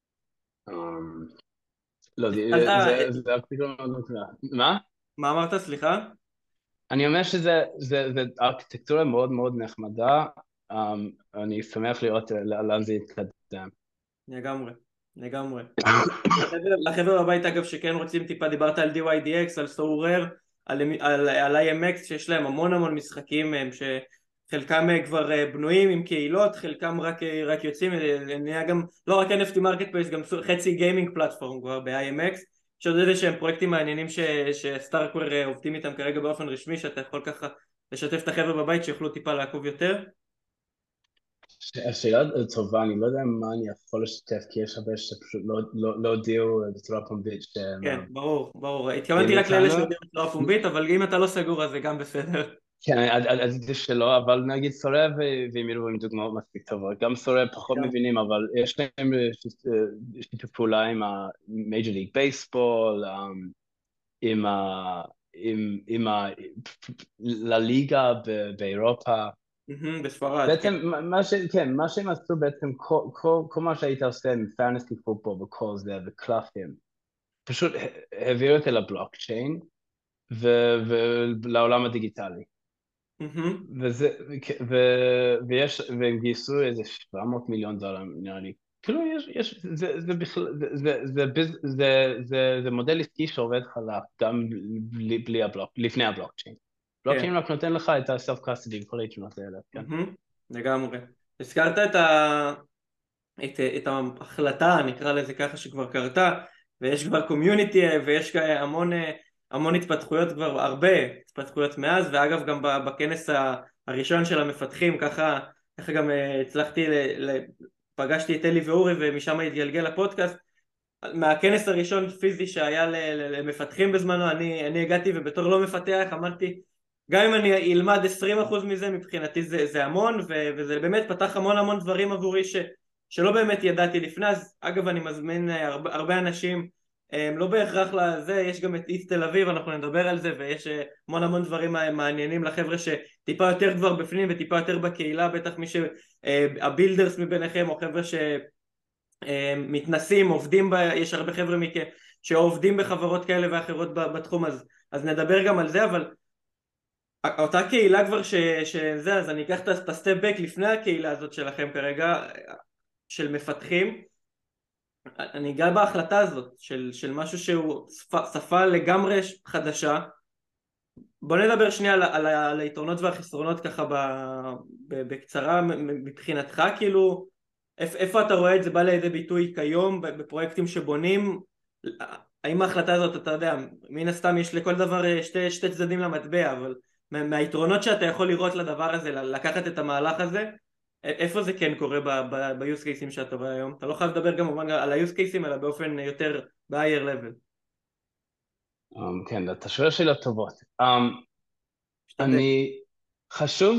לא, זה הפתרון מאוד נקרא. מה? מה אמרת, סליחה? אני אומר שזה ארכיטקטורה מאוד מאוד נחמדה, אני שמח לראות לאן זה יתקדם. לגמרי, לגמרי. לחבר'ה בבית אגב שכן רוצים טיפה, דיברת על DYDX, על SoRare, על IMX שיש להם המון משחקים שחלקם כבר בנויים עם קהילות, חלקם רק יוצאים, נהיה גם לא רק NFT Marketplace, גם חצי גיימינג פלטפורם כבר ב-IMX, שעוד איזה שהם פרויקטים מעניינים שסטארקוור עובדים איתם כרגע באופן רשמי, שאתה יכול ככה לשתף את החבר'ה בבית שיוכלו טיפה לעקוב יותר. השאלה טובה, אני לא יודע מה אני יכול לשתף, כי יש הרבה שפשוט לא הודיעו בצורה פומבית. כן, ברור. התכוונתי רק לאלה שהודיעו בצורה פומבית, אבל אם אתה לא סגור אז זה גם בסדר. כן, עדיף שלא, אבל נגיד סורב ואמירו עם דוגמאות מספיק טובות. גם סורב פחות מבינים, אבל יש להם שיתוף פעולה עם ה-Major League Baseball, עם הליגה באירופה. בספרד. בעצם, מה שהם עשו בעצם, כל מה שהיית עושה עם פאנסטי פוטבול וכל זה, וקלפים, פשוט העבירו את זה לבלוקצ'יין ולעולם הדיגיטלי. והם גייסו איזה $700 מיליון, נראה לי. כאילו זה מודל עסקי שעובד חלק גם לפני הבלוקצ'יין. בלוקצ'יין רק נותן לך את ה-self custody וכל היתרונות האלה. לגמרי. הזכרת את ההחלטה, נקרא לזה ככה, שכבר קרתה, ויש כבר קומיוניטי ויש המון התפתחויות, כבר הרבה התפתחויות מאז, ואגב גם בכנס הראשון של המפתחים, ככה גם הצלחתי, פגשתי את אלי ואורי ומשם התגלגל הפודקאסט. מהכנס הראשון פיזי שהיה למפתחים בזמנו, אני הגעתי ובתור לא מפתח אמרתי, גם אם אני אלמד 20% מזה מבחינתי זה המון, וזה באמת פתח המון דברים עבורי שלא באמת ידעתי לפני. אז אגב אני מזמין הרבה אנשים, לא בהכרח לזה, יש גם את איסט תל אביב, אנחנו נדבר על זה, ויש המון דברים מעניינים לחבר'ה שטיפה יותר כבר בפנים וטיפה יותר בקהילה, בטח מי שהבילדרס מביניכם או חבר'ה שמתנסים, עובדים, יש הרבה חבר'ה מכם שעובדים בחברות כאלה ואחרות בתחום, אז נדבר גם על זה. אבל אותה קהילה כבר שזה, אז אני אקח את הסטפ בק לפני הקהילה הזאת שלכם כרגע. של מפתחים, אני אגע בהחלטה הזאת של משהו שהוא שפה לגמרי חדשה. בוא נדבר שנייה על היתרונות והחסרונות ככה בקצרה מבחינתך, כאילו איפה אתה רואה את זה בא לידי ביטוי כיום בפרויקטים שבונים? האם ההחלטה הזאת, אתה יודע, מן הסתם יש לכל דבר שתי צדדים למטבע, אבל מהיתרונות שאתה יכול לראות לדבר הזה, לקחת את המהלך הזה, איפה זה כן קורה ב-use cases שאתה רואה היום? אתה לא חייב לדבר גם על ה-use cases, אלא באופן יותר ב-higher level. כן, אתה שואל שאלות טובות. משתדל. אני חשוב,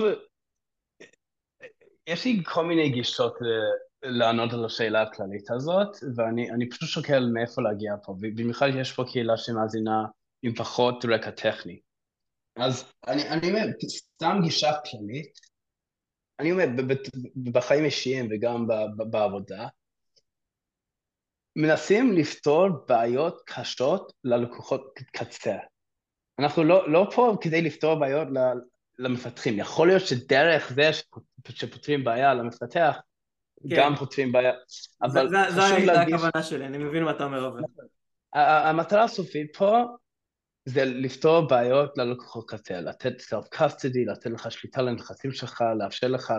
יש לי כל מיני גישות לענות על השאלה הכללית הזאת, ואני פשוט שוקל מאיפה להגיע פה, ובמיוחד יש פה קהילה שמאזינה עם פחות רקע טכני. אז אני אומר, סתם גישה כללית, אני אומר, בחיים אישיים וגם בעבודה, מנסים לפתור בעיות קשות ללקוחות קצה. אנחנו לא פה כדי לפתור בעיות למפתחים. יכול להיות שדרך זה שפותרים בעיה למפתח, כן, גם פותרים בעיה, אבל חשוב זו להדגיש, הכוונה שלי, אני מבין מה אתה אומר אבל. המטרה הסופית פה זה לפתור בעיות ללקוחות קצה, לתת self-custody, לתת לך שליטה לנכסים שלך, לאפשר לך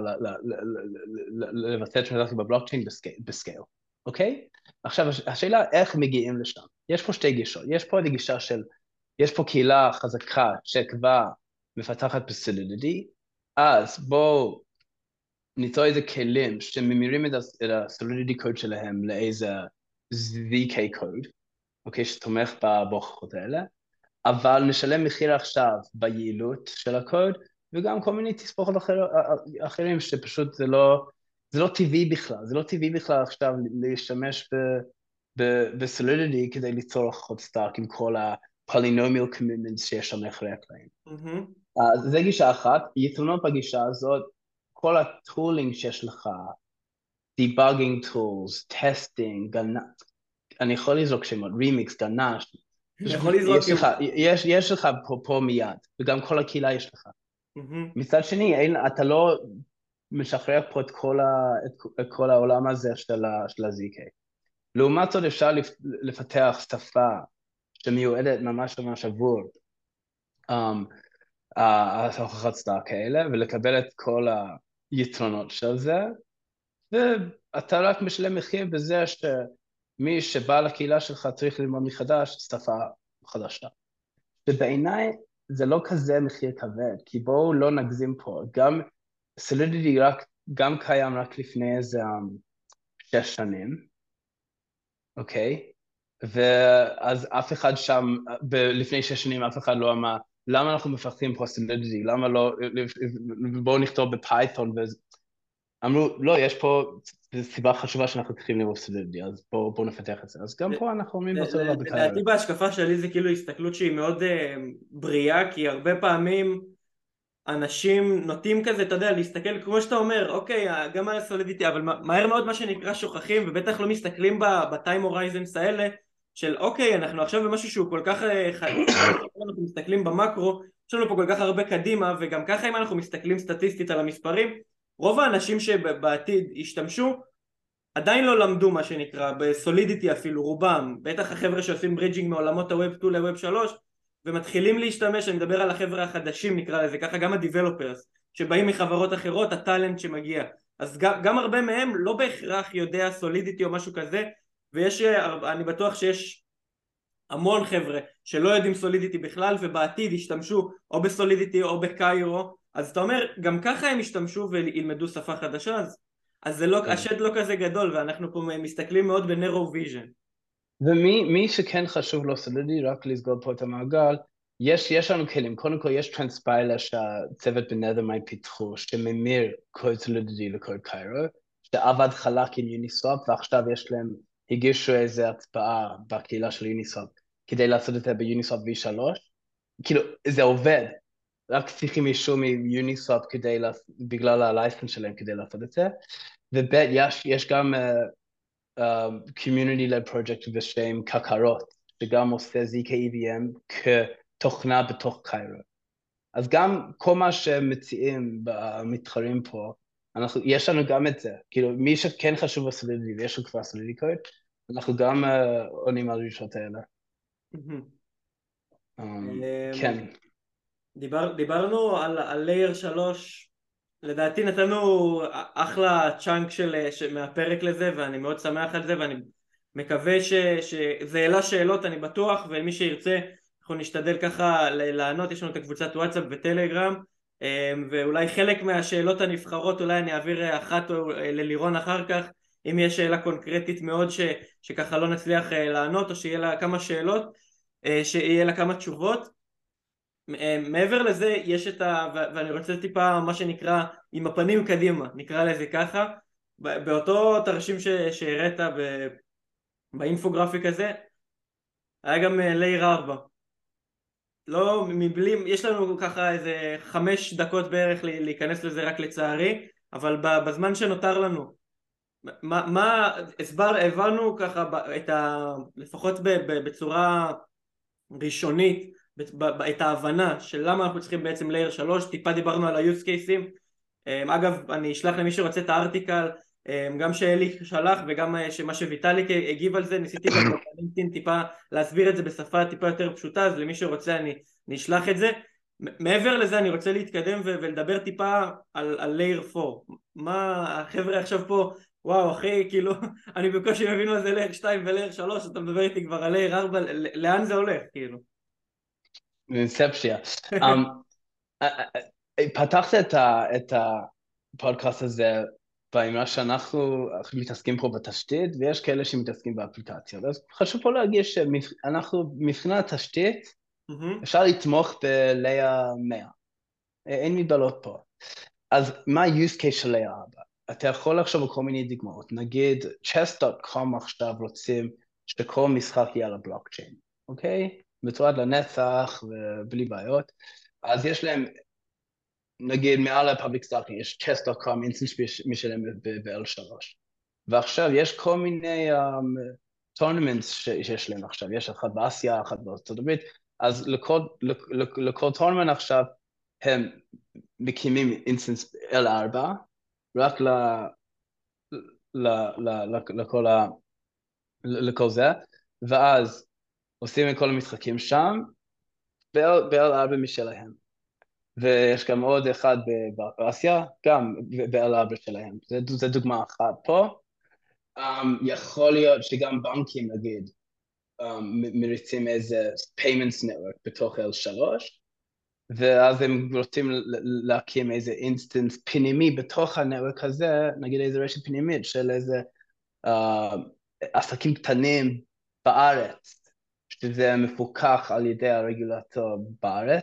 לבצע טרנזקציה בבלוקצ'יין בסקייל, אוקיי? עכשיו, השאלה איך מגיעים לשם. יש פה שתי גישות. יש פה גישה של, יש פה קהילה חזקה שכבר מפתחת בסולידיטי, אז בואו ניצור איזה כלים שממירים את הסולידיטי קוד שלהם לאיזה ZK קוד, אוקיי, שתומך בהוכחות האלה, אבל נשלם מחיר עכשיו ביעילות של הקוד, וגם כל מיני תספורות אחרים שפשוט זה לא טבעי בכלל, זה לא טבעי בכלל עכשיו להשתמש בסולידיטי כדי ליצור הוכחות סטארק עם כל ה-polynomial commitments שיש שם מאחורי הקלעים. אז זה גישה אחת, יתרונות בגישה הזאת, כל הטולינג שיש לך, debugging tools, testing, אני יכול לזרוק שמות, remix, גנש, אני יכול לזרוק יש לך פה מיד, וגם כל הקהילה יש לך. מצד שני, אתה לא משחרר פה את כל העולם הזה של ה-ZK. לעומת זאת אפשר לפתח שפה שמיועדת ממש עבור ההוכחת סטארק כאלה, ולקבל את כל היתרונות של זה, ואתה רק משלם מחיר בזה שמי שבא לקהילה שלך צריך ללמוד מחדש שפה חדשה. ובעיניי זה לא כזה מחיר כבד, כי בואו לא נגזים פה, גם סולידיטי גם קיים רק לפני איזה 6 שנים, אוקיי? ואז אף אחד שם, לפני 6 שנים אף אחד לא אמר, למה אנחנו מפתחים פה סולידיטי? למה לא, בואו נכתוב בפייתון, אמרו, לא, יש פה סיבה חשובה שאנחנו צריכים לראות סולידיטי, אז בואו נפתח את זה. אז גם פה אנחנו אומרים באותו דבר בקהילה. לדעתי בהשקפה שלי זה כאילו הסתכלות שהיא מאוד בריאה, כי הרבה פעמים אנשים נוטים כזה, אתה יודע, להסתכל כמו שאתה אומר, אוקיי, גם על סולידיטי, אבל מהר מאוד מה שנקרא שוכחים, ובטח לא מסתכלים בטיים הורייזנס האלה, של אוקיי, אנחנו עכשיו במשהו שהוא כל כך אנחנו מסתכלים במקרו, יש לנו פה כל כך הרבה קדימה, וגם ככה אם אנחנו מסתכלים סטטיסטית על המספרים, רוב האנשים שבעתיד ישתמשו, עדיין לא למדו מה שנקרא, בסולידיטי אפילו, רובם, בטח החבר'ה שעושים ברידג'ינג מעולמות הווב 2 לווב 3, ומתחילים להשתמש, אני מדבר על החבר'ה החדשים נקרא לזה, ככה גם הדיבלופרס, שבאים מחברות אחרות, הטלנט שמגיע, אז גם הרבה מהם לא בהכרח יודע סולידיטי או משהו כזה, אני בטוח שיש המון חבר'ה שלא יודעים סולידיטי בכלל, ובעתיד ישתמשו או בסולידיטי או בקיירו, אז אתה אומר, גם ככה הם ישתמשו וילמדו שפה חדשה, אז זה לא, השד לא כזה גדול, ואנחנו פה מסתכלים מאוד בנרו ויז'ן. ומי שכן חשוב לו סולידיטי, רק לסגור פה את המעגל, יש לנו כלים, קודם כל יש טרנספיילר שהצוות בנת'רמיינד פיתחו, שממיר קוד סולידיטי לקוד קיירו, שעבד חלק עם יוניסופ, ועכשיו יש להם, הגישו איזו הצבעה בקהילה של יוניסופ, כדי לעשות את זה ביוניסופ V3, כאילו זה עובד, רק צריכים אישור מיוניסופ בגלל הלייסנס שלהם כדי לעשות את זה, וב' יש גם community-led project בשם קקרות, שגם עושה ZK EVM כתוכנה בתוך קיירו. אז גם כל מה שמציעים במתחרים פה, יש לנו גם את זה, כאילו מי שכן חשוב בסולידיטי ויש לו כבר סולידיטי קוד, אנחנו גם עונים על הדרישות האלה. כן. דיברנו על Layer 3, לדעתי נתנו אחלה צ'אנק מהפרק לזה, ואני מאוד שמח על זה, ואני מקווה שזה העלה שאלות, אני בטוח, ומי שירצה אנחנו נשתדל ככה לענות. יש לנו את הקבוצת וואטסאפ וטלגרם, ואולי חלק מהשאלות הנבחרות אולי אני אעביר אחת ללירון אחר כך, אם יש שאלה קונקרטית מאוד שככה לא נצליח לענות, או שיהיה לה כמה שאלות, שיהיה לה כמה תשובות. מעבר לזה יש ואני רוצה טיפה מה שנקרא עם הפנים קדימה, נקרא לזה ככה, באותו תרשים שהראית באינפוגרפיק הזה היה גם לייר 4. לא מבלי, יש לנו ככה איזה 5 דקות בערך להיכנס לזה רק לצערי, אבל בזמן שנותר לנו הבנו ככה לפחות בצורה ראשונית את ההבנה של למה אנחנו צריכים בעצם לייר 3, טיפה דיברנו על ה-use cases. אגב אני אשלח למי שרוצה את הארטיקל, גם שאלי שלח וגם שמה שוויטאליק הגיב על זה, ניסיתי גם בלינקדאין טיפה להסביר את זה בשפה טיפה יותר פשוטה, אז למי שרוצה אני אשלח את זה. מעבר לזה אני רוצה להתקדם ולדבר טיפה על לייר 4. מה החבר'ה עכשיו פה, וואו אחי, כאילו אני בקושי מבין מה זה לייר 2 ולייר 3, אתה מדבר איתי כבר על לייר 4, לאן זה הולך כאילו? אינספציה. פתחת את הפודקאסט הזה באמרה שאנחנו מתעסקים פה בתשתית, ויש כאלה שמתעסקים באפליקציות. אז חשוב פה להגיד שאנחנו מבחינת תשתית, אפשר לתמוך בליה 100. אין מגבלות פה. אז מה ה-use case של ליה 4? אתה יכול לחשוב על כל מיני דוגמאות. נגיד, chess.com עכשיו רוצים שכל משחק יהיה על הבלוקצ'יין, אוקיי? מתועד לנצח ובלי בעיות. אז יש להם, נגיד, מעל ה-public stocking, יש chess.com, אינסטנס משלם ב-L3. ועכשיו יש כל מיני tournaments שיש להם עכשיו. יש אחד באסיה, אחד בארצות הברית. אז לכל tournament עכשיו, הם מקימים אינסטנס L4, רק לכל זה, ואז עושים את כל המשחקים שם, ב-L4 משלהם. ויש גם עוד אחד באסיה, גם ב-L4 שלהם. זה דוגמה אחת פה. יכול להיות שגם בנקים, נגיד, מריצים איזה payments network בתוך L3, ואז הם רוצים להקים איזה אינסטנס פנימי בתוך הנטוורק הזה, נגיד איזה רשת פנימית של איזה עסקים קטנים בארץ, שזה מפוקח על ידי הרגולטור בארץ,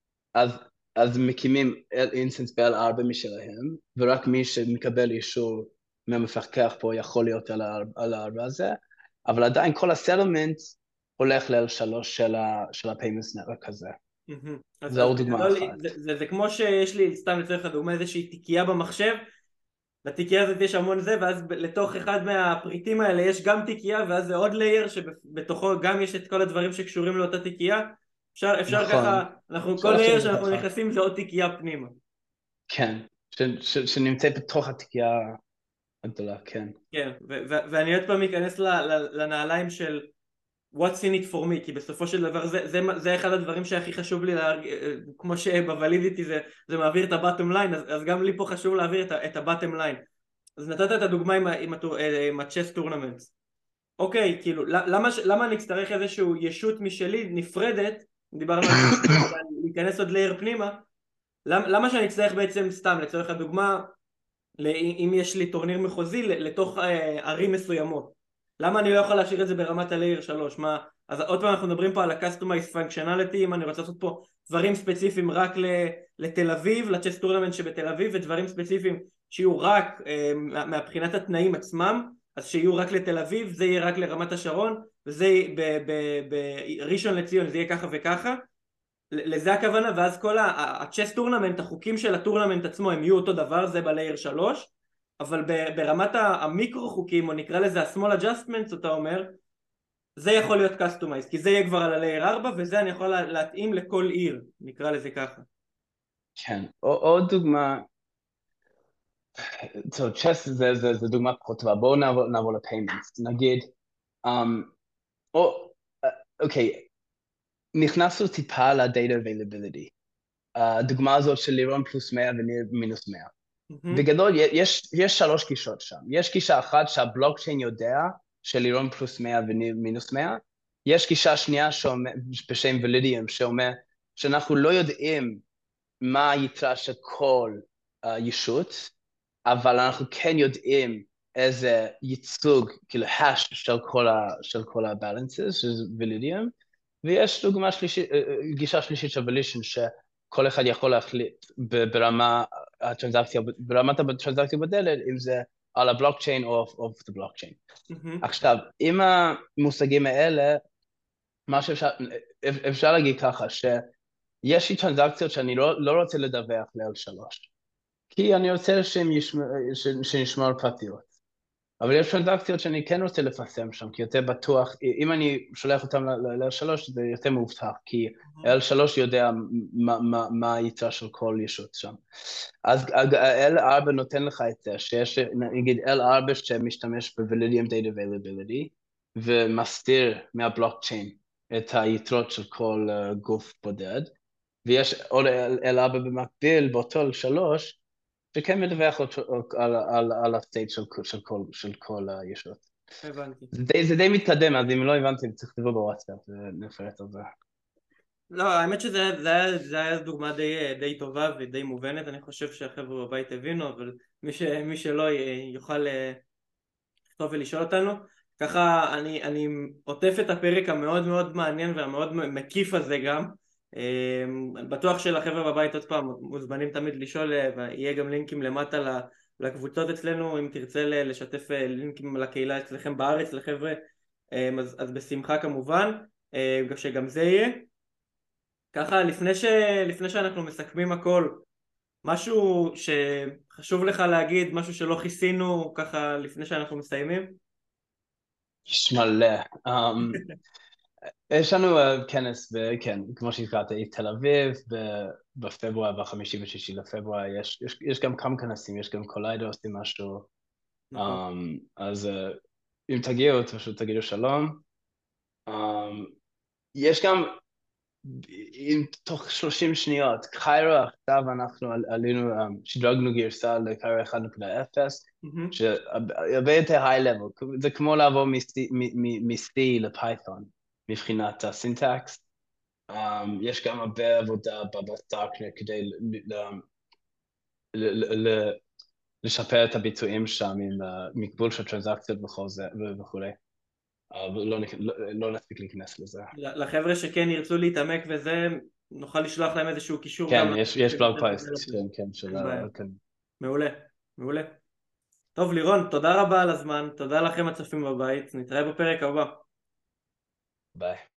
אז מקימים אינסטנס ב-L4 משלהם, ורק מי שמקבל אישור מהמפקח פה יכול להיות על ה-L4 הזה, אבל עדיין כל הסטלמנט הולך ל-L3 של ה-Payments Network הזה. זה עוד דוגמה אחת. זה כמו שיש לי, סתם לצורך הדוגמה, איזושהי תיקייה במחשב, לתיקייה הזאת יש המון זה, ואז לתוך אחד מהפריטים האלה יש גם תיקייה, ואז זה עוד לייר שבתוכו גם יש את כל הדברים שקשורים לאותה תיקייה. אפשר ככה, כל לייר שאנחנו נכנסים זה עוד תיקייה פנימה. כן, שנמצא בתוך התיקייה הגדולה, כן. כן, ואני עוד פעם אכנס לנעליים של what's in it for me, כי בסופו של דבר זה אחד הדברים שהכי חשוב לי, כמו שבוולידיטי זה מעביר את ה-bottom line, אז גם לי פה חשוב להעביר את ה-bottom line. אז נתת את הדוגמה עם ה-chess tournaments. אוקיי, כאילו, למה אני אצטרך איזשהו ישות משלי נפרדת, דיברנו על להיכנס עוד לייר פנימה, למה שאני אצטרך בעצם סתם, לצורך הדוגמה, אם יש לי טורניר מחוזי לתוך ערים מסוימות, למה אני לא יכול להשאיר את זה ברמת ה-Layer 3? אז עוד פעם אנחנו מדברים פה על ה-Customized Functionality, אם אני רוצה לעשות פה דברים ספציפיים רק לתל אביב, ל-Chess Tournament שבתל אביב, ודברים ספציפיים שיהיו רק מהבחינת התנאים עצמם, אז שיהיו רק לתל אביב, זה יהיה רק לרמת השרון, וזה בראשון לציון זה יהיה ככה וככה, לזה הכוונה. ואז כל ה-Chess Tournament, החוקים של הטורנמנט עצמו הם יהיו אותו דבר, זה ב-Layer 3, אבל ברמת המיקרו חוקים, או נקרא לזה ה-small adjustments, אתה אומר, זה יכול להיות customized, כי זה יהיה כבר על ה-Layer 4, וזה אני יכול להתאים לכל עיר, נקרא לזה ככה. כן, עוד דוגמה, טוב, צ'ס זה דוגמה פחות טובה. בואו נעבור לפיימנטס. נגיד, או, אוקיי, נכנסנו טיפה ל-data availability. הדוגמה הזאת של לירון פלוס 100 וניר מינוס 100. בגדול, יש שלוש גישות שם. יש גישה אחת שהבלוקצ'יין יודע שלירון פלוס 100 וניר מינוס 100. יש גישה שנייה בשם ולידיום, שאומר שאנחנו לא יודעים מה היתרה של כל ישות, אבל אנחנו כן יודעים איזה ייצוג, כאילו hash של כל ה-balances, שזה ולידיום, ויש דוגמה שלישית, גישה שלישית של ולישן, שכל אחד יכול להחליט ברמת הטרנזקציה בדלת, אם זה על הבלוקצ'יין או off the blockchain. עכשיו, עם המושגים האלה, מה שאפשר להגיד ככה, שיש לי טרנזקציות שאני לא רוצה לדווח ל-L3, כי אני רוצה שנשמור פרטיות. אבל יש טרנזקציות שאני כן רוצה לפרסם שם, כי יותר בטוח, אם אני שולח אותם ל-L3 זה יותר מאובטח, כי L3 יודע מה היתרה של כל ישות שם. אז L4 נותן לך את זה, שיש נגיד L4 שמשתמש ב-Validium Data Availability, ומסתיר מהבלוקצ'יין את היתרות של כל גוף בודד, ויש עוד L4 במקביל באותו L3, שכן מדווח על הסטייט של כל הישות. הבנתי. זה די מתקדם, אז אם לא הבנתם, צריך לכתוב בוואטסאפ ונפרט על זה. לא, האמת שזה היה דוגמה די טובה ודי מובנת, אני חושב שהחבר'ה בבית הבינו, אבל מי שלא יוכל לכתוב ולשאול אותנו. ככה אני עוטף את הפרק המאוד מאוד מעניין והמאוד מקיף הזה גם. בטוח שלחבר'ה בבית עוד פעם מוזמנים תמיד לשאול, ויהיה גם לינקים למטה לקבוצות אצלנו, אם תרצה לשתף לינקים לקהילה אצלכם בארץ לחבר'ה, אז בשמחה כמובן, שגם זה יהיה. ככה לפני שאנחנו מסכמים הכל, משהו שחשוב לך להגיד, משהו שלא כיסינו ככה לפני שאנחנו מסיימים? יש מלא. יש לנו כנס, כן, כמו שהזכרת, תל אביב, בפברואר, ב5 ו6 לפברואר, יש גם כמה כנסים, יש גם קוליידר עושים משהו, אז אם תגיעו, פשוט תגידו שלום. יש גם, תוך 30 שניות, קיירו עכשיו אנחנו עלינו, שדרגנו גרסה לקיירו 1.0, שהרבה יותר high-level, זה כמו לעבור מ-C לפייתון, מבחינת הסינטקס. יש גם הרבה עבודה בסטארקנט כדי לשפר את הביצועים שם עם מקבול של טרנזקציות וכולי. לא נספיק להיכנס לזה. לחבר'ה שכן ירצו להתעמק וזה, נוכל לשלוח להם איזשהו קישור. כן, יש בלוג פוסט, כן, מעולה, מעולה. טוב לירון, תודה רבה על הזמן, תודה לכם הצופים בבית, נתראה בפרק הבא. ביי.